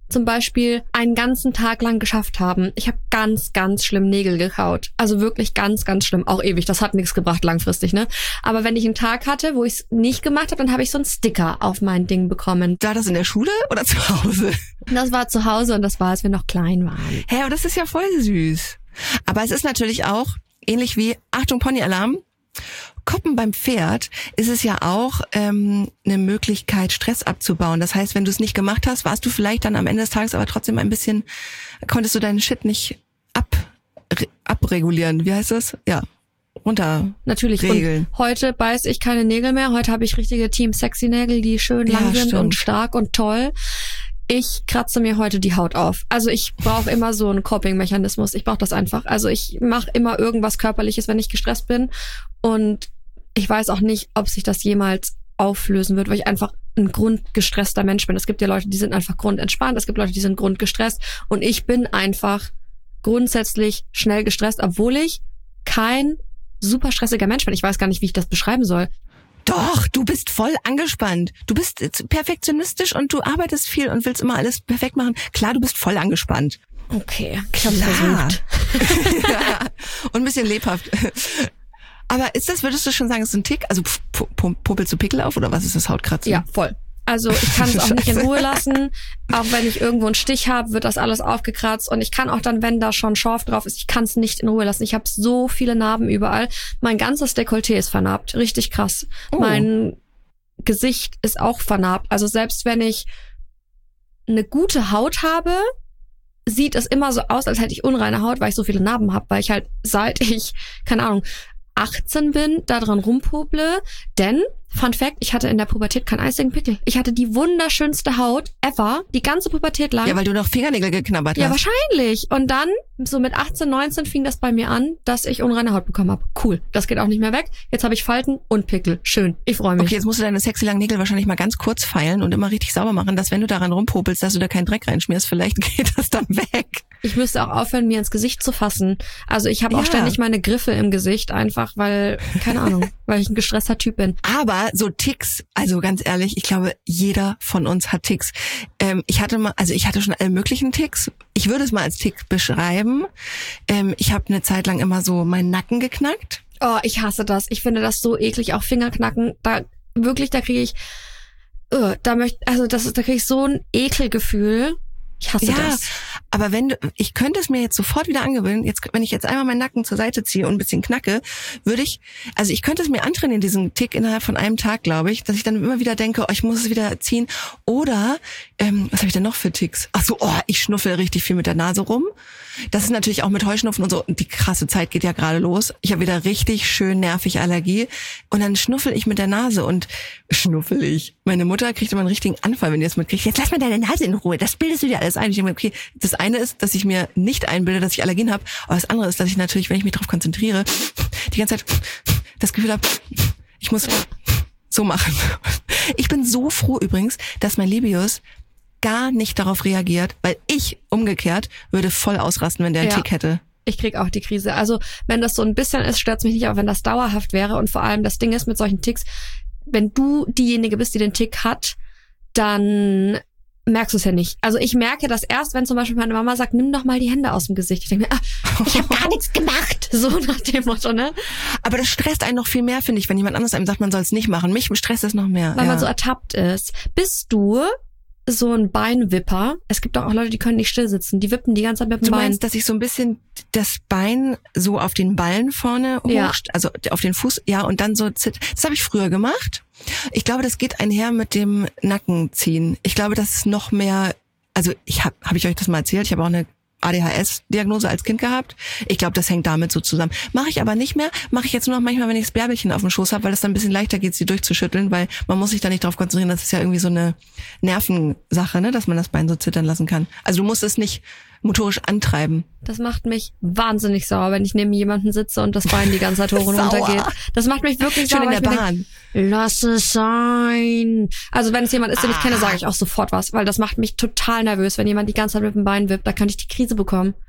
zum Beispiel einen ganzen Tag lang geschafft haben. Ich habe ganz, ganz schlimm Nägel gekaut. Also wirklich ganz, ganz schlimm. Auch ewig. Das hat nichts gebracht langfristig, ne? Aber wenn ich einen Tag hatte, wo ich es nicht gemacht habe, dann habe ich so einen Sticker auf mein Ding bekommen. War das in der Schule oder zu Hause? Das war zu Hause und das war, als wir noch klein waren. Hä, hey, aber das ist ja voll süß. Aber es ist natürlich auch ähnlich wie, Achtung, Ponyalarm, Koppen beim Pferd ist es ja auch ähm, eine Möglichkeit, Stress abzubauen. Das heißt, wenn du es nicht gemacht hast, warst du vielleicht dann am Ende des Tages aber trotzdem ein bisschen, konntest du deinen Shit nicht ab, re, abregulieren. Wie heißt das? Ja, runter Natürlich. regeln. Und heute beiß ich keine Nägel mehr. Heute habe ich richtige Team Sexy Nägel, die schön Ja, lang sind stimmt. und stark und toll. Ich kratze mir heute die Haut auf. Also ich brauche immer so einen Coping-Mechanismus. Ich brauche das einfach. Also ich mache immer irgendwas Körperliches, wenn ich gestresst bin. Und ich weiß auch nicht, ob sich das jemals auflösen wird, weil ich einfach ein grundgestresster Mensch bin. Es gibt ja Leute, die sind einfach grundentspannt. Es gibt Leute, die sind grundgestresst. Und ich bin einfach grundsätzlich schnell gestresst, obwohl ich kein super stressiger Mensch bin. Ich weiß gar nicht, wie ich das beschreiben soll. Doch, du bist voll angespannt. Du bist perfektionistisch und du arbeitest viel und willst immer alles perfekt machen. Klar, du bist voll angespannt. Okay, ich hab's Klar. versucht. Ja, und ein bisschen lebhaft. Aber ist das, würdest du schon sagen, ist ein Tick? Also p- p- puppelst du Pickel auf oder was ist das, Hautkratzen? Ja, voll. Also ich kann es auch nicht in Ruhe lassen. Auch wenn ich irgendwo einen Stich habe, wird das alles aufgekratzt. Und ich kann auch dann, wenn da schon Schorf drauf ist, ich kann es nicht in Ruhe lassen. Ich habe so viele Narben überall. Mein ganzes Dekolleté ist vernarbt. Richtig krass. Oh. Mein Gesicht ist auch vernarbt. Also selbst wenn ich eine gute Haut habe, sieht es immer so aus, als hätte ich unreine Haut, weil ich so viele Narben habe. Weil ich halt, seit ich, keine Ahnung, achtzehn bin, da dran rumpople. Denn, Fun Fact, ich hatte in der Pubertät keinen einzigen Pickel. Ich hatte die wunderschönste Haut ever, die ganze Pubertät lang. Ja, weil du noch Fingernägel geknabbert Ja, hast. wahrscheinlich. Und dann, so mit achtzehn, neunzehn fing das bei mir an, dass ich unreine Haut bekommen habe. Cool, das geht auch nicht mehr weg. Jetzt habe ich Falten und Pickel. Schön, ich freue mich. Okay, jetzt musst du deine sexy langen Nägel wahrscheinlich mal ganz kurz feilen und immer richtig sauber machen, dass wenn du daran rumpopelst, dass du da keinen Dreck reinschmierst. Vielleicht geht das dann weg. Ich müsste auch aufhören, mir ins Gesicht zu fassen. Also ich habe auch Ja. ständig meine Griffe im Gesicht, einfach weil, keine Ahnung, weil ich ein gestresster Typ bin. Aber so Ticks, also ganz ehrlich, ich glaube, jeder von uns hat Ticks. Ähm, ich hatte mal, also ich hatte schon alle möglichen Ticks. Ich würde es mal als Tick beschreiben. Ähm, ich habe eine Zeit lang immer so meinen Nacken geknackt. Oh, ich hasse das. Ich finde das so eklig, auch Fingerknacken. Da wirklich, da kriege ich, uh, da möchte, also das ist, da kriege ich so ein Ekelgefühl. Ich hasse Ja, das. aber wenn du, ich könnte es mir jetzt sofort wieder angewöhnen, jetzt, wenn ich jetzt einmal meinen Nacken zur Seite ziehe und ein bisschen knacke, würde ich, also ich könnte es mir antrainieren, diesen Tick innerhalb von einem Tag, glaube ich, dass ich dann immer wieder denke, oh, ich muss es wieder ziehen. Oder, ähm, was habe ich denn noch für Ticks? Ach so, oh, ich schnuffel richtig viel mit der Nase rum. Das ist natürlich auch mit Heuschnupfen und so, die krasse Zeit geht ja gerade los. Ich habe wieder richtig schön nervig Allergie und dann schnuffel ich mit der Nase und schnuffel ich. Meine Mutter kriegt immer einen richtigen Anfall, wenn die das mitkriegt. Jetzt lass mal deine Nase in Ruhe, das bildest du dir alles ein. Ich denke mir, okay, das eine ist, dass ich mir nicht einbilde, dass ich Allergien habe, aber das andere ist, dass ich natürlich, wenn ich mich darauf konzentriere, die ganze Zeit das Gefühl habe, ich muss so machen. Ich bin so froh übrigens, dass mein Libius gar nicht darauf reagiert, weil ich umgekehrt würde voll ausrasten, wenn der einen Ja. Tick hätte. Ich krieg auch die Krise. Also wenn das so ein bisschen ist, stört's mich nicht, aber wenn das dauerhaft wäre und vor allem das Ding ist mit solchen Ticks, wenn du diejenige bist, die den Tick hat, dann merkst du es ja nicht. Also ich merke das erst, wenn zum Beispiel meine Mama sagt, nimm doch mal die Hände aus dem Gesicht. Ich denke mir, ah, ich habe gar nichts gemacht. So nach dem Motto, ne? Aber das stresst einen noch viel mehr, finde ich, wenn jemand anderes einem sagt, man soll es nicht machen. Mich stresst es noch mehr. Weil ja. man so ertappt ist. Bist du so ein Beinwipper? Es gibt auch Leute, die können nicht still sitzen. Die wippen die ganze Zeit mit dem Du Bein. meinst, dass ich so ein bisschen das Bein so auf den Ballen vorne Ja. hochst, also auf den Fuß, ja, und dann so zit. Das habe ich früher gemacht. Ich glaube, das geht einher mit dem Nackenziehen. Ich glaube, das ist noch mehr, also ich habe habe ich euch das mal erzählt, ich habe auch eine A D H S-Diagnose als Kind gehabt. Ich glaube, das hängt damit so zusammen. Mache ich aber nicht mehr. Mache ich jetzt nur noch manchmal, wenn ich das Bärbelchen auf dem Schoß habe, weil es dann ein bisschen leichter geht, sie durchzuschütteln, weil man muss sich da nicht drauf konzentrieren. Das ist ja irgendwie so eine Nervensache, ne, dass man das Bein so zittern lassen kann. Also du musst es nicht motorisch antreiben. Das macht mich wahnsinnig sauer, wenn ich neben jemandem sitze und das Bein die ganze Zeit hoch und Sauer. runter geht. Das macht mich wirklich Schon sauer. in weil der ich mir Bahn. Denk, lass es sein. Also wenn es jemand ist, den ich Ah. kenne, sage ich auch sofort was, weil das macht mich total nervös, wenn jemand die ganze Zeit mit dem Bein wippt. Da könnte ich die Krise bekommen.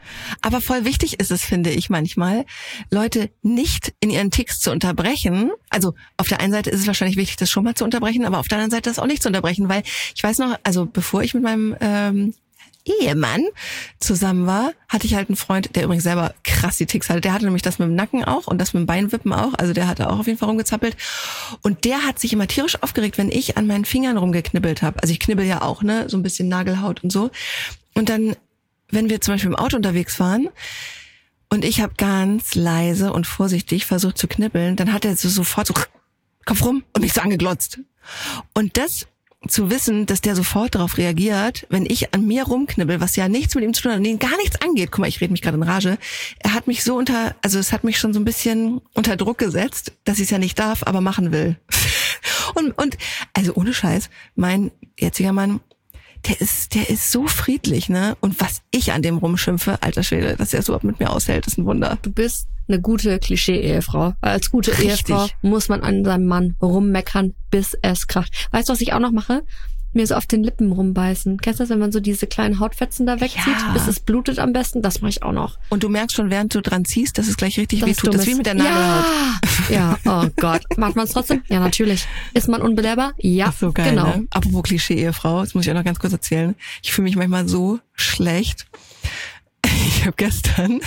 Aber voll wichtig ist es, finde ich manchmal, Leute nicht in ihren Ticks zu unterbrechen. Also auf der einen Seite ist es wahrscheinlich wichtig, das schon mal zu unterbrechen, aber auf der anderen Seite das auch nicht zu unterbrechen, weil ich weiß noch, also bevor ich mit meinem ähm, Ehemann zusammen war, hatte ich halt einen Freund, der übrigens selber krass die Ticks hatte. Der hatte nämlich das mit dem Nacken auch und das mit dem Beinwippen auch. Also der hatte auch auf jeden Fall rumgezappelt. Und der hat sich immer tierisch aufgeregt, wenn ich an meinen Fingern rumgeknibbelt habe. Also ich knibbel ja auch, ne, so ein bisschen Nagelhaut und so. Und dann, wenn wir zum Beispiel im Auto unterwegs waren und ich habe ganz leise und vorsichtig versucht zu knibbeln, dann hat er so sofort so Kopf rum und mich so angeglotzt. Und das zu wissen, dass der sofort darauf reagiert, wenn ich an mir rumknibbel, was ja nichts mit ihm zu tun hat und ihn gar nichts angeht. Guck mal, ich rede mich gerade in Rage. Er hat mich so unter, also es hat mich schon so ein bisschen unter Druck gesetzt, dass ich es ja nicht darf, aber machen will. und, und, also ohne Scheiß, mein jetziger Mann, der ist, der ist so friedlich, ne? Und was ich an dem rumschimpfe, alter Schwede, dass er es überhaupt mit mir aushält, ist ein Wunder. Du bist eine gute Klischee-Ehefrau. Als gute Richtig. Ehefrau muss man an seinem Mann rummeckern, bis es kracht. Weißt du, was ich auch noch mache? Mir so auf den Lippen rumbeißen. Kennst du das, wenn man so diese kleinen Hautfetzen da wegzieht, Ja. bis es blutet am besten? Das mache ich auch noch. Und du merkst schon, während du dran ziehst, dass es gleich richtig Das wehtut. Das ist wie mit der Nagelhaut. Ja, ja, oh Gott. Macht man es trotzdem? Ja, natürlich. Ist man unbelehrbar? Ja, Ach so geil, genau. ne? Apropos Klischee-Ehefrau, das muss ich auch noch ganz kurz erzählen. Ich fühle mich manchmal so schlecht. Ich habe gestern,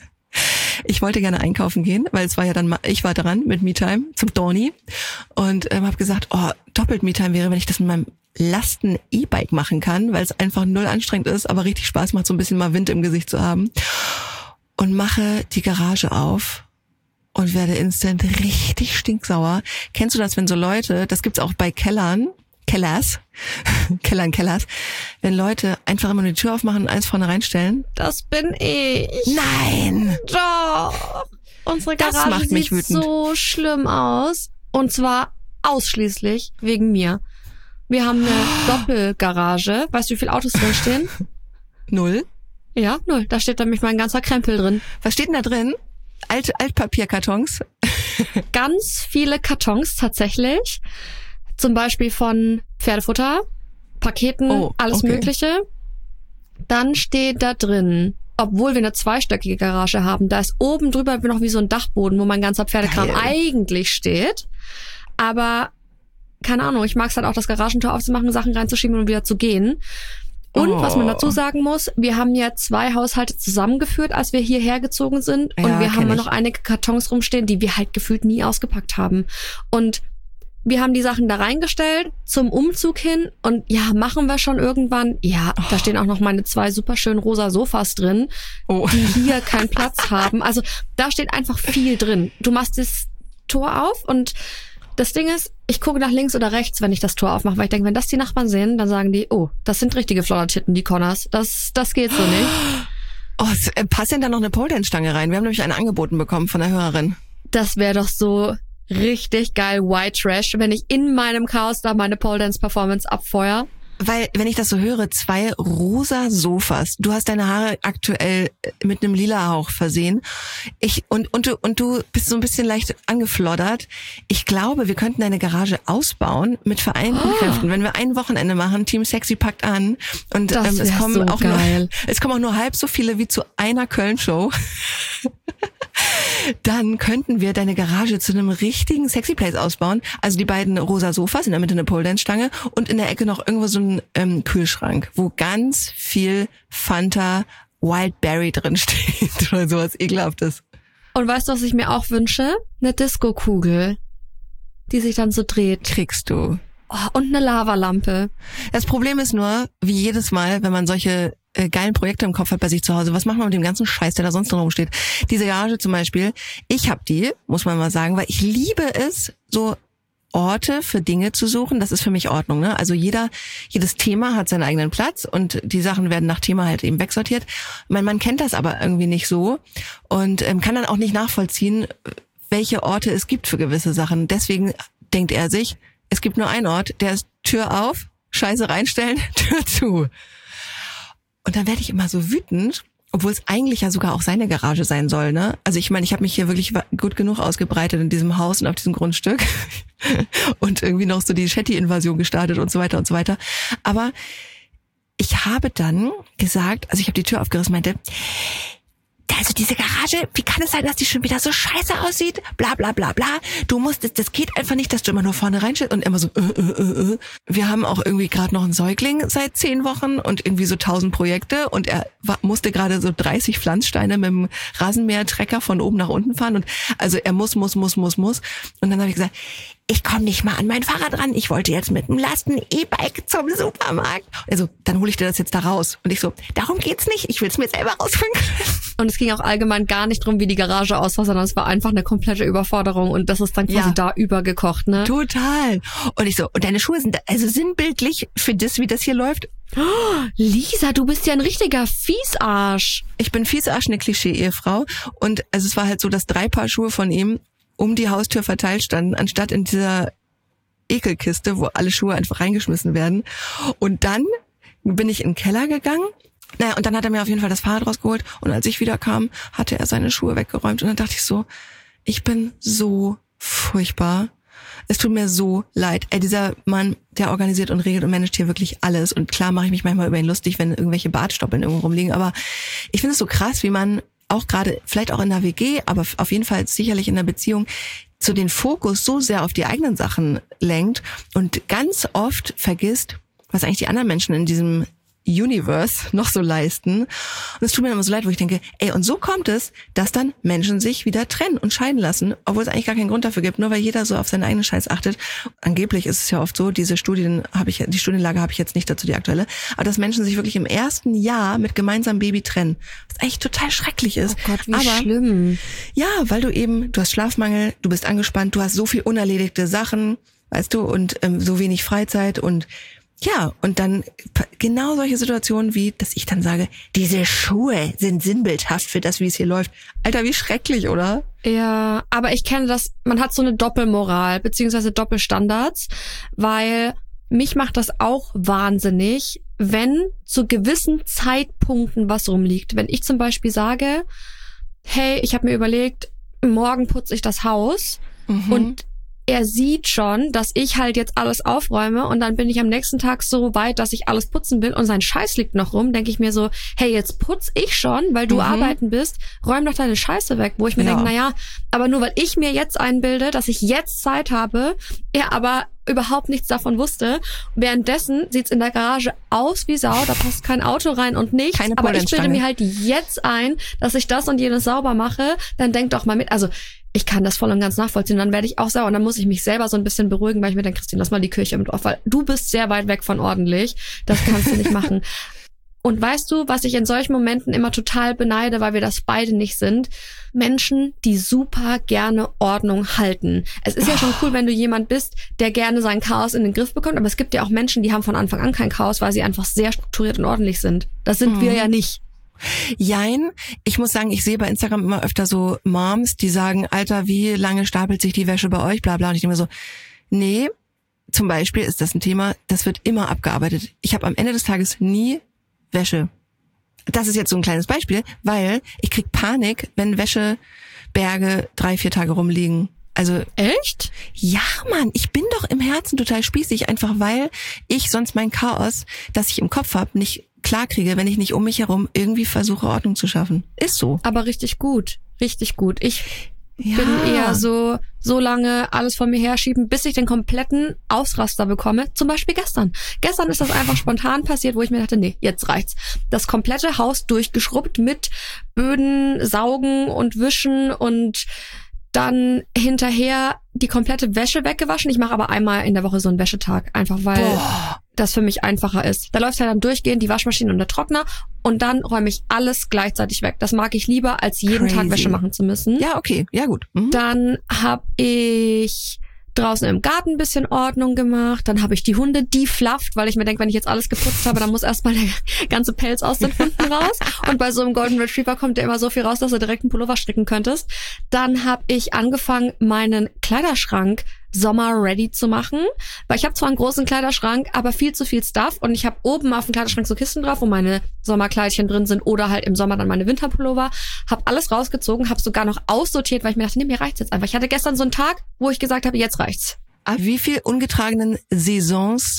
ich wollte gerne einkaufen gehen, weil es war ja dann, mal, ich war dran mit MeTime zum Dorni und ähm, habe gesagt, oh, doppelt MeTime wäre, wenn ich das mit meinem Lasten-E-Bike machen kann, weil es einfach null anstrengend ist, aber richtig Spaß macht, so ein bisschen mal Wind im Gesicht zu haben. Und mache die Garage auf und werde instant richtig stinksauer. Kennst du das, wenn so Leute, das gibt's auch bei Kellern, Kellers, Kellern, Kellers, wenn Leute einfach immer die Tür aufmachen und alles vorne reinstellen? Das bin ich. Nein! Doch. Unsere Das Garage macht mich sieht wütend. so schlimm aus. Und zwar ausschließlich wegen mir. Wir haben eine Doppelgarage. Weißt du, wie viele Autos drin stehen? Null? Ja, null. Da steht nämlich mein ganzer Krempel drin. Was steht denn da drin? Alt, Altpapierkartons? Ganz viele Kartons tatsächlich. Zum Beispiel von Pferdefutter, Paketen, Oh, alles okay. Mögliche. Dann steht da drin, obwohl wir eine zweistöckige Garage haben, da ist oben drüber noch wie so ein Dachboden, wo mein ganzer Pferdekram Geil. eigentlich steht. Aber keine Ahnung, ich mag es halt auch, das Garagentor aufzumachen, Sachen reinzuschieben und wieder zu gehen. Und Oh. was man dazu sagen muss, wir haben ja zwei Haushalte zusammengeführt, als wir hierher gezogen sind. Und Ja, wir haben kenn ja ich. noch einige Kartons rumstehen, die wir halt gefühlt nie ausgepackt haben. Und wir haben die Sachen da reingestellt zum Umzug hin und ja, machen wir schon irgendwann. Ja, da stehen auch noch meine zwei super schönen rosa Sofas drin, Oh. die hier keinen Platz haben. Also da steht einfach viel drin. Du machst das Tor auf und das Ding ist, ich gucke nach links oder rechts, wenn ich das Tor aufmache, weil ich denke, wenn das die Nachbarn sehen, dann sagen die, oh, das sind richtige Floddertitten, die Connors. Das, das geht so nicht. Oh, es, äh, passt denn da noch eine Pole-Dance-Stange rein? Wir haben nämlich eine angeboten bekommen von der Hörerin. Das wäre doch so richtig geil White Trash, wenn ich in meinem Chaos da meine Pole Dance Performance abfeuer. Weil, wenn ich das so höre, zwei rosa Sofas. Du hast deine Haare aktuell mit einem lila Hauch versehen. Ich, und, und du, und du bist so ein bisschen leicht angefloddert. Ich glaube, wir könnten deine Garage ausbauen mit vereinten Oh. Kräften. Wenn wir ein Wochenende machen, Team Sexy packt an und Das ähm, es wär kommen so auch geil. nur, es kommen auch nur halb so viele wie zu einer Köln-Show. Dann könnten wir deine Garage zu einem richtigen Sexy Place ausbauen. Also die beiden rosa Sofas, in der Mitte eine Pole Dance Stange und in der Ecke noch irgendwo so ein ähm, Kühlschrank, wo ganz viel Fanta Wildberry drin steht oder sowas Ekelhaftes. Und weißt du, was ich mir auch wünsche? Eine Disco-Kugel, die sich dann so dreht. Kriegst du. Oh, und eine Lavalampe. Das Problem ist nur, wie jedes Mal, wenn man solche äh, geilen Projekte im Kopf hat bei sich zu Hause, was macht man mit dem ganzen Scheiß, der da sonst noch rumsteht? Diese Garage zum Beispiel, ich habe die, muss man mal sagen, weil ich liebe es, so Orte für Dinge zu suchen. Das ist für mich Ordnung, ne? Also jeder, jedes Thema hat seinen eigenen Platz und die Sachen werden nach Thema halt eben wegsortiert. Mein Mann kennt das aber irgendwie nicht so und ähm, kann dann auch nicht nachvollziehen, welche Orte es gibt für gewisse Sachen. Deswegen denkt er sich, es gibt nur einen Ort, der ist Tür auf, Scheiße reinstellen, Tür zu. Und dann werde ich immer so wütend, obwohl es eigentlich ja sogar auch seine Garage sein soll, ne? Also ich meine, ich habe mich hier wirklich gut genug ausgebreitet in diesem Haus und auf diesem Grundstück und irgendwie noch so die Shetty-Invasion gestartet und so weiter und so weiter. Aber ich habe dann gesagt, also ich habe die Tür aufgerissen, meinte, also diese Garage, wie kann es sein, dass die schon wieder so scheiße aussieht? Bla bla bla bla. Du musst, das, das geht einfach nicht, dass du immer nur vorne reinstellst und immer so, äh, äh, äh. Wir haben auch irgendwie gerade noch einen Säugling seit zehn Wochen und irgendwie so tausend Projekte und er war, musste gerade so dreißig Pflanzsteine mit dem Rasenmähertrecker von oben nach unten fahren und also er muss, muss, muss, muss, muss. Und dann habe ich gesagt, ich komme nicht mal an mein Fahrrad ran. Ich wollte jetzt mit einem Lasten-E-Bike zum Supermarkt. Also, dann hole ich dir das jetzt da raus. Und ich so, darum geht's nicht. Ich will es mir selber rausholen. Und es ging auch allgemein gar nicht drum, wie die Garage aussah, sondern es war einfach eine komplette Überforderung. Und das ist dann quasi ja. da übergekocht, ne? Total. Und ich so, und deine Schuhe sind also sinnbildlich für das, wie das hier läuft. Oh, Lisa, du bist ja ein richtiger Fiesarsch. Ich bin Fiesarsch, eine Klischee-Ehefrau. Und also es war halt so, dass drei Paar Schuhe von ihm um die Haustür verteilt standen, anstatt in dieser Ekelkiste, wo alle Schuhe einfach reingeschmissen werden. Und dann bin ich in den Keller gegangen. Naja, und dann hat er mir auf jeden Fall das Fahrrad rausgeholt. Und als ich wieder kam, hatte er seine Schuhe weggeräumt. Und dann dachte ich so, ich bin so furchtbar. Es tut mir so leid. Ey, dieser Mann, der organisiert und regelt und managt hier wirklich alles. Und klar mache ich mich manchmal über ihn lustig, wenn irgendwelche Bartstoppeln irgendwo rumliegen. Aber ich finde es so krass, wie man auch gerade, vielleicht auch in der W G, aber auf jeden Fall sicherlich in der Beziehung, so den Fokus so sehr auf die eigenen Sachen lenkt und ganz oft vergisst, was eigentlich die anderen Menschen in diesem Universe noch so leisten. Und es tut mir immer so leid, wo ich denke, ey, und so kommt es, dass dann Menschen sich wieder trennen und scheiden lassen, obwohl es eigentlich gar keinen Grund dafür gibt, nur weil jeder so auf seinen eigenen Scheiß achtet. Angeblich ist es ja oft so, diese Studien habe ich, die Studienlage habe ich jetzt nicht dazu, die aktuelle, aber dass Menschen sich wirklich im ersten Jahr mit gemeinsamem Baby trennen, was eigentlich total schrecklich ist. Oh Gott, wie aber, schlimm. Ja, weil du eben, du hast Schlafmangel, du bist angespannt, du hast so viel unerledigte Sachen, weißt du, und ähm, so wenig Freizeit und ja, und dann genau solche Situationen wie, dass ich dann sage, diese Schuhe sind sinnbildhaft für das, wie es hier läuft. Alter, wie schrecklich, oder? Ja, aber ich kenne das, man hat so eine Doppelmoral, beziehungsweise Doppelstandards, weil mich macht das auch wahnsinnig, wenn zu gewissen Zeitpunkten was rumliegt. Wenn ich zum Beispiel sage, hey, ich habe mir überlegt, morgen putze ich das Haus mhm. und er sieht schon, dass ich halt jetzt alles aufräume und dann bin ich am nächsten Tag so weit, dass ich alles putzen will und sein Scheiß liegt noch rum, denke ich mir so, hey, jetzt putz ich schon, weil du mhm. arbeiten bist, räum doch deine Scheiße weg, wo ich mir ja. denke, naja, aber nur weil ich mir jetzt einbilde, dass ich jetzt Zeit habe, er aber überhaupt nichts davon wusste. Währenddessen sieht's in der Garage aus wie Sau, da passt kein Auto rein und nichts, Keine aber ich bilde mir halt jetzt ein, dass ich das und jenes sauber mache, dann denk doch mal mit, also ich kann das voll und ganz nachvollziehen. Dann werde ich auch sauer und dann muss ich mich selber so ein bisschen beruhigen, weil ich mir denke, Christine, lass mal die Kirche im Dorf, weil du bist sehr weit weg von ordentlich. Das kannst du nicht machen. Und weißt du, was ich in solchen Momenten immer total beneide, weil wir das beide nicht sind? Menschen, die super gerne Ordnung halten. Es ist ja schon cool, wenn du jemand bist, der gerne sein Chaos in den Griff bekommt, aber es gibt ja auch Menschen, die haben von Anfang an kein Chaos, weil sie einfach sehr strukturiert und ordentlich sind. Das sind mhm. wir ja nicht. Jein, ich muss sagen, ich sehe bei Instagram immer öfter so Moms, die sagen, Alter, wie lange stapelt sich die Wäsche bei euch, bla bla. Und ich denke mir so, nee, zum Beispiel ist das ein Thema, das wird immer abgearbeitet. Ich habe am Ende des Tages nie Wäsche. Das ist jetzt so ein kleines Beispiel, weil ich krieg Panik, wenn Wäscheberge drei, vier Tage rumliegen. Also echt? Ja, Mann, ich bin doch im Herzen total spießig, einfach weil ich sonst mein Chaos, das ich im Kopf habe, nicht klar kriege, wenn ich nicht um mich herum irgendwie versuche, Ordnung zu schaffen. Ist so. Aber richtig gut, richtig gut. Ich ja. bin eher so, so lange alles von mir herschieben, bis ich den kompletten Ausraster bekomme. Zum Beispiel gestern. Gestern ist das einfach spontan passiert, wo ich mir dachte, nee, jetzt reicht's. Das komplette Haus durchgeschrubbt mit Böden, Saugen und Wischen und dann hinterher die komplette Wäsche weggewaschen. Ich mache aber einmal in der Woche so einen Wäschetag, einfach weil Boah. das für mich einfacher ist. Da läuft halt dann durchgehend die Waschmaschine und der Trockner und dann räume ich alles gleichzeitig weg. Das mag ich lieber, als jeden Crazy. Tag Wäsche machen zu müssen. Ja, okay, ja gut. Mhm. Dann habe ich draußen im Garten ein bisschen Ordnung gemacht. Dann habe ich die Hunde deflufft, weil ich mir denke, wenn ich jetzt alles geputzt habe, dann muss erstmal der ganze Pelz aus den Hunden raus. Und bei so einem Golden Retriever kommt ja immer so viel raus, dass du direkt einen Pullover stricken könntest. Dann habe ich angefangen, meinen Kleiderschrank Sommer-ready zu machen, weil ich habe zwar einen großen Kleiderschrank, aber viel zu viel Stuff und ich habe oben auf dem Kleiderschrank so Kisten drauf, wo meine Sommerkleidchen drin sind oder halt im Sommer dann meine Winterpullover, habe alles rausgezogen, habe sogar noch aussortiert, weil ich mir dachte, nee, mir reicht's jetzt einfach. Ich hatte gestern so einen Tag, wo ich gesagt habe, jetzt reicht's. Ab wie viel ungetragenen Saisons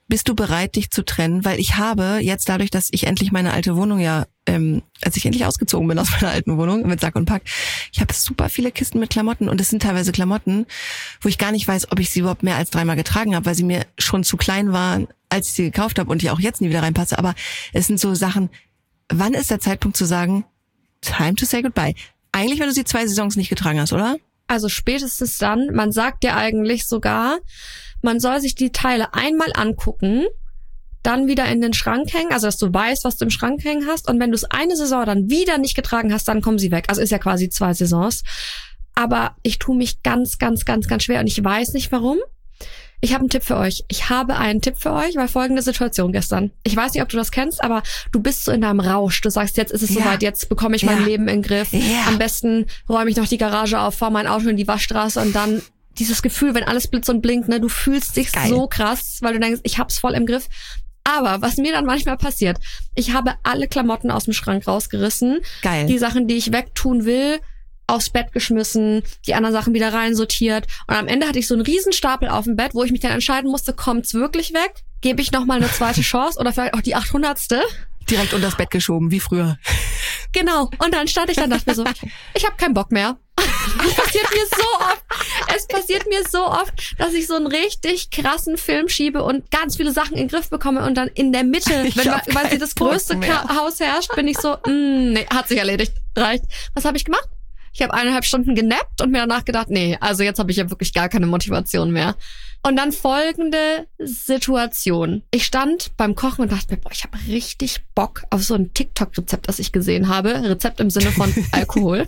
bist du bereit, dich zu trennen? Weil ich habe jetzt dadurch, dass ich endlich meine alte Wohnung ja, ähm, als ich endlich ausgezogen bin aus meiner alten Wohnung mit Sack und Pack, ich habe super viele Kisten mit Klamotten und es sind teilweise Klamotten, wo ich gar nicht weiß, ob ich sie überhaupt mehr als dreimal getragen habe, weil sie mir schon zu klein waren, als ich sie gekauft habe und die auch jetzt nie wieder reinpasse. Aber es sind so Sachen, wann ist der Zeitpunkt zu sagen, time to say goodbye? Eigentlich, wenn du sie zwei Saisons nicht getragen hast, oder? Also spätestens dann, man sagt ja eigentlich sogar, man soll sich die Teile einmal angucken, dann wieder in den Schrank hängen, also dass du weißt, was du im Schrank hängen hast. Und wenn du es eine Saison dann wieder nicht getragen hast, dann kommen sie weg. Also ist ja quasi zwei Saisons. Aber ich tue mich ganz, ganz, ganz, ganz schwer und ich weiß nicht warum. Ich habe einen Tipp für euch. Ich habe einen Tipp für euch, weil folgende Situation gestern. Ich weiß nicht, ob du das kennst, aber du bist so in deinem Rausch. Du sagst, jetzt ist es ja. soweit, jetzt bekomme ich ja. mein Leben in den Griff. Ja. Am besten räume ich noch die Garage auf, fahre mein Auto in die Waschstraße und dann dieses Gefühl, wenn alles blitzt und blinkt, ne, du fühlst dich Geil. so krass, weil du denkst, ich hab's voll im Griff. Aber was mir dann manchmal passiert, ich habe alle Klamotten aus dem Schrank rausgerissen. Geil. Die Sachen, die ich wegtun will, aufs Bett geschmissen, die anderen Sachen wieder reinsortiert. Und am Ende hatte ich so einen riesen Stapel auf dem Bett, wo ich mich dann entscheiden musste, kommt's wirklich weg? Gebe ich nochmal eine zweite Chance oder vielleicht auch die achthundertste? Direkt unter das Bett geschoben, wie früher. Genau. Und dann stand ich dann und dachte mir so, ich habe keinen Bock mehr. Es passiert mir so oft. Es passiert mir so oft, dass ich so einen richtig krassen Film schiebe und ganz viele Sachen in den Griff bekomme und dann in der Mitte, Ich wenn hab weil sie das größte Bock mehr. Ka- Haus herrscht, bin ich so, mh, nee, hat sich erledigt, reicht. Was habe ich gemacht? Ich habe eineinhalb Stunden genappt und mir danach gedacht, nee, also jetzt habe ich ja wirklich gar keine Motivation mehr. Und dann folgende Situation. Ich stand beim Kochen und dachte mir, boah, ich habe richtig Bock auf so ein TikTok-Rezept, das ich gesehen habe. Rezept im Sinne von Alkohol.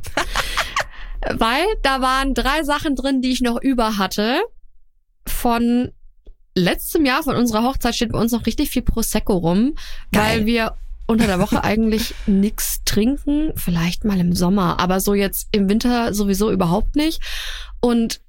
Weil da waren drei Sachen drin, die ich noch über hatte. Von letztem Jahr, von unserer Hochzeit, steht bei uns noch richtig viel Prosecco rum, Geil. weil wir unter der Woche eigentlich nix trinken. Vielleicht mal im Sommer, aber so jetzt im Winter sowieso überhaupt nicht. Und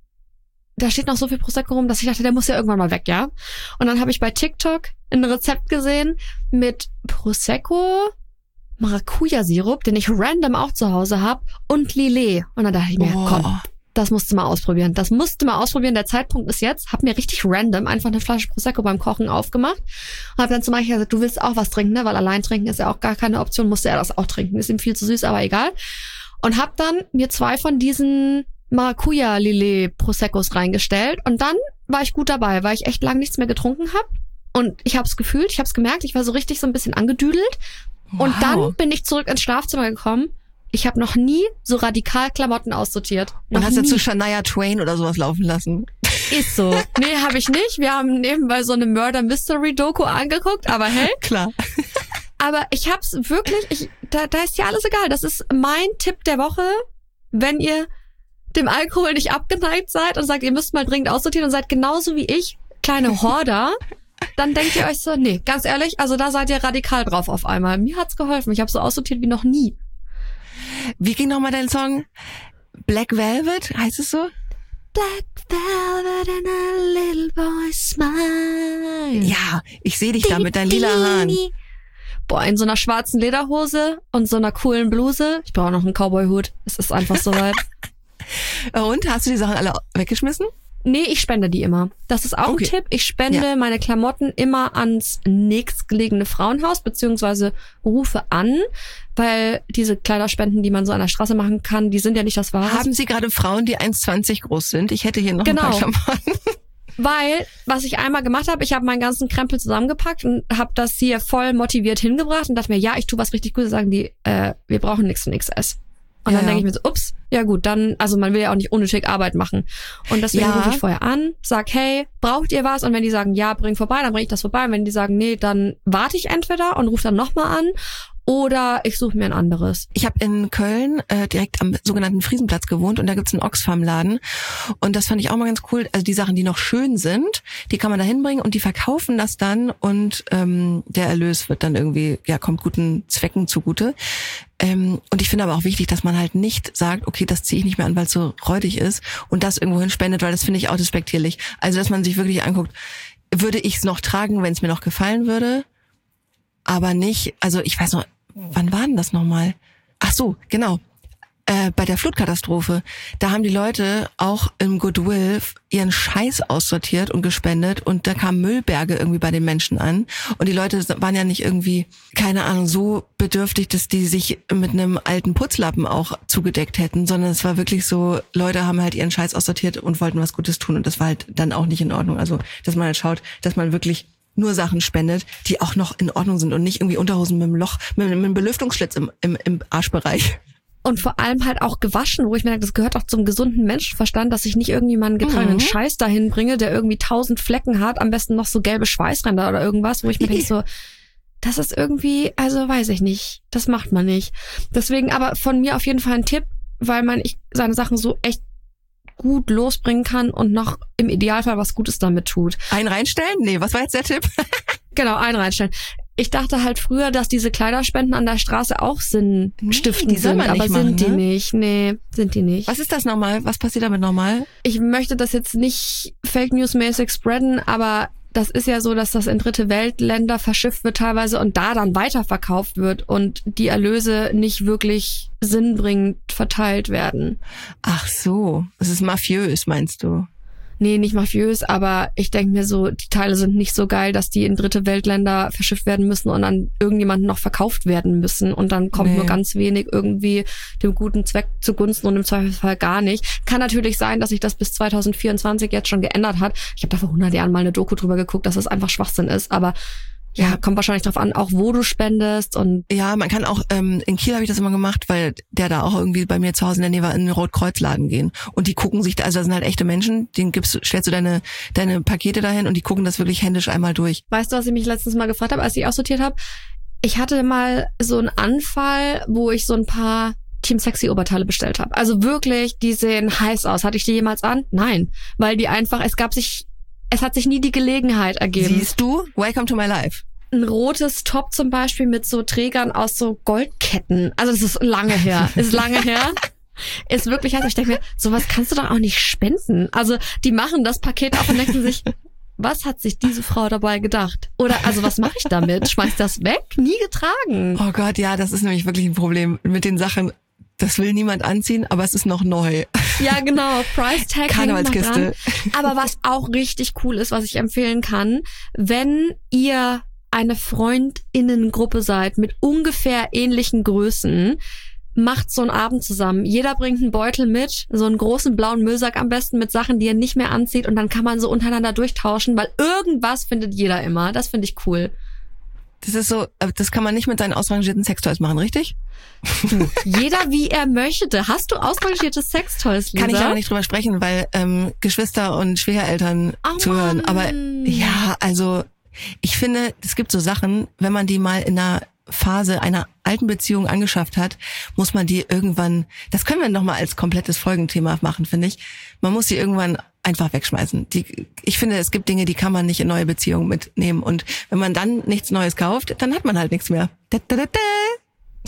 da steht noch so viel Prosecco rum, dass ich dachte, der muss ja irgendwann mal weg, ja? Und dann habe ich bei TikTok ein Rezept gesehen mit Prosecco, Maracuja-Sirup, den ich random auch zu Hause habe, und Lillet. Und dann dachte ich mir, Oh. komm, das musst du mal ausprobieren. Das musst du mal ausprobieren. Der Zeitpunkt ist jetzt. Hab mir richtig random einfach eine Flasche Prosecco beim Kochen aufgemacht. Hab dann zu Michael gesagt, du willst auch was trinken, ne? Weil allein trinken ist ja auch gar keine Option. Musste er das auch trinken. Ist ihm viel zu süß, aber egal. Und hab dann mir zwei von diesen Maracuja-Lillet-Proseccos reingestellt. Und dann war ich gut dabei, weil ich echt lang nichts mehr getrunken habe. Und ich habe es gefühlt, ich habe es gemerkt. Ich war so richtig so ein bisschen angedüdelt. Und Wow. dann bin ich zurück ins Schlafzimmer gekommen. Ich habe noch nie so radikal Klamotten aussortiert. Noch Und hast nie. dazu Shania Twain oder sowas laufen lassen. Ist so. Nee, habe ich nicht. Wir haben nebenbei so eine Murder-Mystery-Doku angeguckt, aber hey. Klar. Aber ich hab's wirklich, ich, da, da ist ja alles egal. Das ist mein Tipp der Woche, wenn ihr dem Alkohol nicht abgeneigt seid und sagt, ihr müsst mal dringend aussortieren und seid genauso wie ich, kleine Horder, dann denkt ihr euch so, nee, ganz ehrlich, also da seid ihr radikal drauf auf einmal. Mir hat's geholfen. Ich habe so aussortiert wie noch nie. Wie ging nochmal dein Song? Black Velvet, heißt es so? Black velvet and a little boy smile. Ja, ich sehe dich da mit deinen lila Haaren. Boah, in so einer schwarzen Lederhose und so einer coolen Bluse. Ich brauche noch einen Cowboy-Hut. Es ist einfach soweit. Und, hast du die Sachen alle weggeschmissen? Nee, ich spende die immer. Das ist auch Okay. ein Tipp. Ich spende Ja. meine Klamotten immer ans nächstgelegene Frauenhaus, beziehungsweise rufe an, weil diese Kleiderspenden, die man so an der Straße machen kann, die sind ja nicht das Wahre. Haben Sie gerade Frauen, die eins zwanzig groß sind? Ich hätte hier noch Genau. ein paar Klamotten. Weil, was ich einmal gemacht habe, ich habe meinen ganzen Krempel zusammengepackt und habe das hier voll motiviert hingebracht und dachte mir, ja, ich tue was richtig Gutes, sagen die, äh, wir brauchen nichts von X S. Und Ja, dann denke ja. ich mir so, ups, ja gut, dann, also man will ja auch nicht unnötig Arbeit machen. Und deswegen Ja. rufe ich vorher an, sag, hey, braucht ihr was? Und wenn die sagen, ja, bring vorbei, dann bringe ich das vorbei. Und wenn die sagen, nee, dann warte ich entweder und rufe dann nochmal an oder ich suche mir ein anderes. Ich habe in Köln äh, direkt am sogenannten Friesenplatz gewohnt und da gibt's einen Oxfam-Laden und das fand ich auch mal ganz cool. Also die Sachen, die noch schön sind, die kann man da hinbringen und die verkaufen das dann und ähm, der Erlös wird dann irgendwie, ja, kommt guten Zwecken zugute. Ähm, und ich finde aber auch wichtig, dass man halt nicht sagt, okay, das ziehe ich nicht mehr an, weil es so räudig ist und das irgendwo hin spendet, weil das finde ich auch despektierlich. Also dass man sich wirklich anguckt, würde ich es noch tragen, wenn es mir noch gefallen würde, aber nicht, also ich weiß noch, wann war denn das nochmal? Ach so, genau. äh, bei der Flutkatastrophe. Da haben die Leute auch im Goodwill ihren Scheiß aussortiert und gespendet und da kamen Müllberge irgendwie bei den Menschen an und die Leute waren ja nicht irgendwie, keine Ahnung, so bedürftig, dass die sich mit einem alten Putzlappen auch zugedeckt hätten, sondern es war wirklich so, Leute haben halt ihren Scheiß aussortiert und wollten was Gutes tun und das war halt dann auch nicht in Ordnung. Also, dass man halt schaut, dass man wirklich nur Sachen spendet, die auch noch in Ordnung sind und nicht irgendwie Unterhosen mit einem Loch, mit einem Belüftungsschlitz im, im, im Arschbereich. Und vor allem halt auch gewaschen, wo ich mir denke, das gehört auch zum gesunden Menschenverstand, dass ich nicht irgendjemanden getragenen mhm. Scheiß dahin bringe, der irgendwie tausend Flecken hat, am besten noch so gelbe Schweißränder oder irgendwas, wo ich mir denke so, das ist irgendwie, also weiß ich nicht, das macht man nicht. Deswegen aber von mir auf jeden Fall ein Tipp, weil man ich seine Sachen so echt gut losbringen kann und noch im Idealfall was Gutes damit tut. Einen reinstellen? Nee, was war jetzt der Tipp? Genau, einen reinstellen. Ich dachte halt früher, dass diese Kleiderspenden an der Straße auch sinnstiftend nee, sind, aber machen, sind die ne? nicht. Nee, sind die nicht. Was ist das nochmal? Was passiert damit nochmal? Ich möchte das jetzt nicht Fake News-mäßig spreaden, aber das ist ja so, dass das in dritte Weltländer verschifft wird teilweise und da dann weiterverkauft wird und die Erlöse nicht wirklich sinnbringend verteilt werden. Ach so, es ist mafiös, meinst du? Nee, nicht mafiös, aber ich denke mir so, die Teile sind nicht so geil, dass die in dritte Weltländer verschifft werden müssen und an irgendjemanden noch verkauft werden müssen und dann kommt nee. nur ganz wenig irgendwie dem guten Zweck zugunsten und im Zweifelsfall gar nicht. Kann natürlich sein, dass sich das bis zwanzig vierundzwanzig jetzt schon geändert hat. Ich habe da vor hundert Jahren mal eine Doku drüber geguckt, dass das einfach Schwachsinn ist, aber ja, kommt wahrscheinlich drauf an, auch wo du spendest und ja, man kann auch, ähm, in Kiel habe ich das immer gemacht, weil der da auch irgendwie bei mir zu Hause in der Nähe war, in den Rotkreuzladen gehen und die gucken sich, also das sind halt echte Menschen, denen gibst, stellst du deine deine Pakete dahin und die gucken das wirklich händisch einmal durch. Weißt du, was ich mich letztens mal gefragt habe, als ich aussortiert habe? Ich hatte mal so einen Anfall, wo ich so ein paar Team Sexy Oberteile bestellt habe. Also wirklich, die sehen heiß aus. Hatte ich die jemals an? Nein, weil die einfach, es gab sich Es hat sich nie die Gelegenheit ergeben. Siehst du? Welcome to my life. Ein rotes Top zum Beispiel mit so Trägern aus so Goldketten. Also das ist lange her. Ist lange her. Ist wirklich heiß. Ich denke mir, sowas kannst du doch auch nicht spenden. Also die machen das Paket auf und denken sich, was hat sich diese Frau dabei gedacht? Oder also was mache ich damit? Schmeiß das weg? Nie getragen. Oh Gott, ja, das ist nämlich wirklich ein Problem mit den Sachen. Das will niemand anziehen, aber es ist noch neu. Ja, genau. Price Tag. Karnevalskiste. Aber was auch richtig cool ist, was ich empfehlen kann, wenn ihr eine Freundinnengruppe seid mit ungefähr ähnlichen Größen, macht so einen Abend zusammen. Jeder bringt einen Beutel mit, so einen großen blauen Müllsack am besten mit Sachen, die er nicht mehr anzieht und dann kann man so untereinander durchtauschen, weil irgendwas findet jeder immer. Das finde ich cool. Das ist so, das kann man nicht mit seinen ausrangierten Sextoys machen, richtig? Jeder wie er möchte. Hast du ausrangierte Sextoys, Lisa? Kann ich aber nicht drüber sprechen, weil ähm, Geschwister und Schwiegereltern oh, zuhören. Mann. Aber ja, also ich finde, es gibt so Sachen, wenn man die mal in einer Phase einer alten Beziehung angeschafft hat, muss man die irgendwann, das können wir nochmal als komplettes Folgenthema machen, finde ich. Man muss die irgendwann einfach wegschmeißen. Die, ich finde, es gibt Dinge, die kann man nicht in neue Beziehungen mitnehmen. Und wenn man dann nichts Neues kauft, dann hat man halt nichts mehr. Da, da, da, da.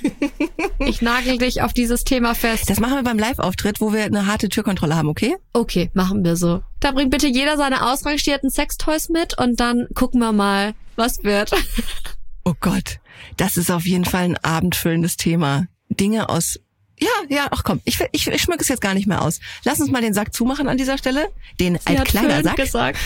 Ich nagel dich auf dieses Thema fest. Das machen wir beim Live-Auftritt, wo wir eine harte Türkontrolle haben, okay? Okay, machen wir so. Da bringt bitte jeder seine ausrangierten Sextoys mit und dann gucken wir mal, was wird. Oh Gott, das ist auf jeden Fall ein abendfüllendes Thema. Dinge aus... Ja, ja, ach komm, ich, ich, ich schmück es jetzt gar nicht mehr aus. Lass uns mal den Sack zumachen an dieser Stelle. Den Sie als kleiner Sack. Gesagt.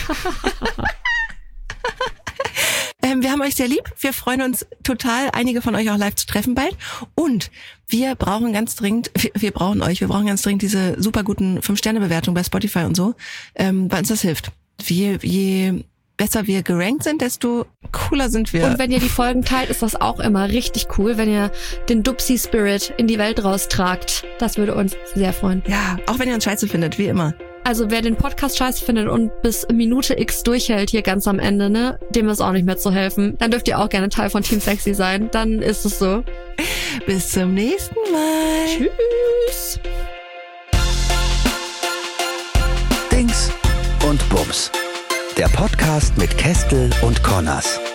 ähm, wir haben euch sehr lieb. Wir freuen uns total, einige von euch auch live zu treffen bald. Und wir brauchen ganz dringend, wir, wir brauchen euch, wir brauchen ganz dringend diese super guten fünf Sterne Bewertungen bei Spotify und so, ähm, weil uns das hilft. Je, je besser wir gerankt sind, desto cooler sind wir. Und wenn ihr die Folgen teilt, ist das auch immer richtig cool, wenn ihr den Dupsi-Spirit in die Welt raustragt. Das würde uns sehr freuen. Ja, auch wenn ihr uns scheiße findet, wie immer. Also wer den Podcast scheiße findet und bis Minute X durchhält hier ganz am Ende, ne, dem ist auch nicht mehr zu helfen. Dann dürft ihr auch gerne Teil von Team Sexy sein. Dann ist es so. Bis zum nächsten Mal. Tschüss. Dings und Bums. Der Podcast mit Kestel und Connors.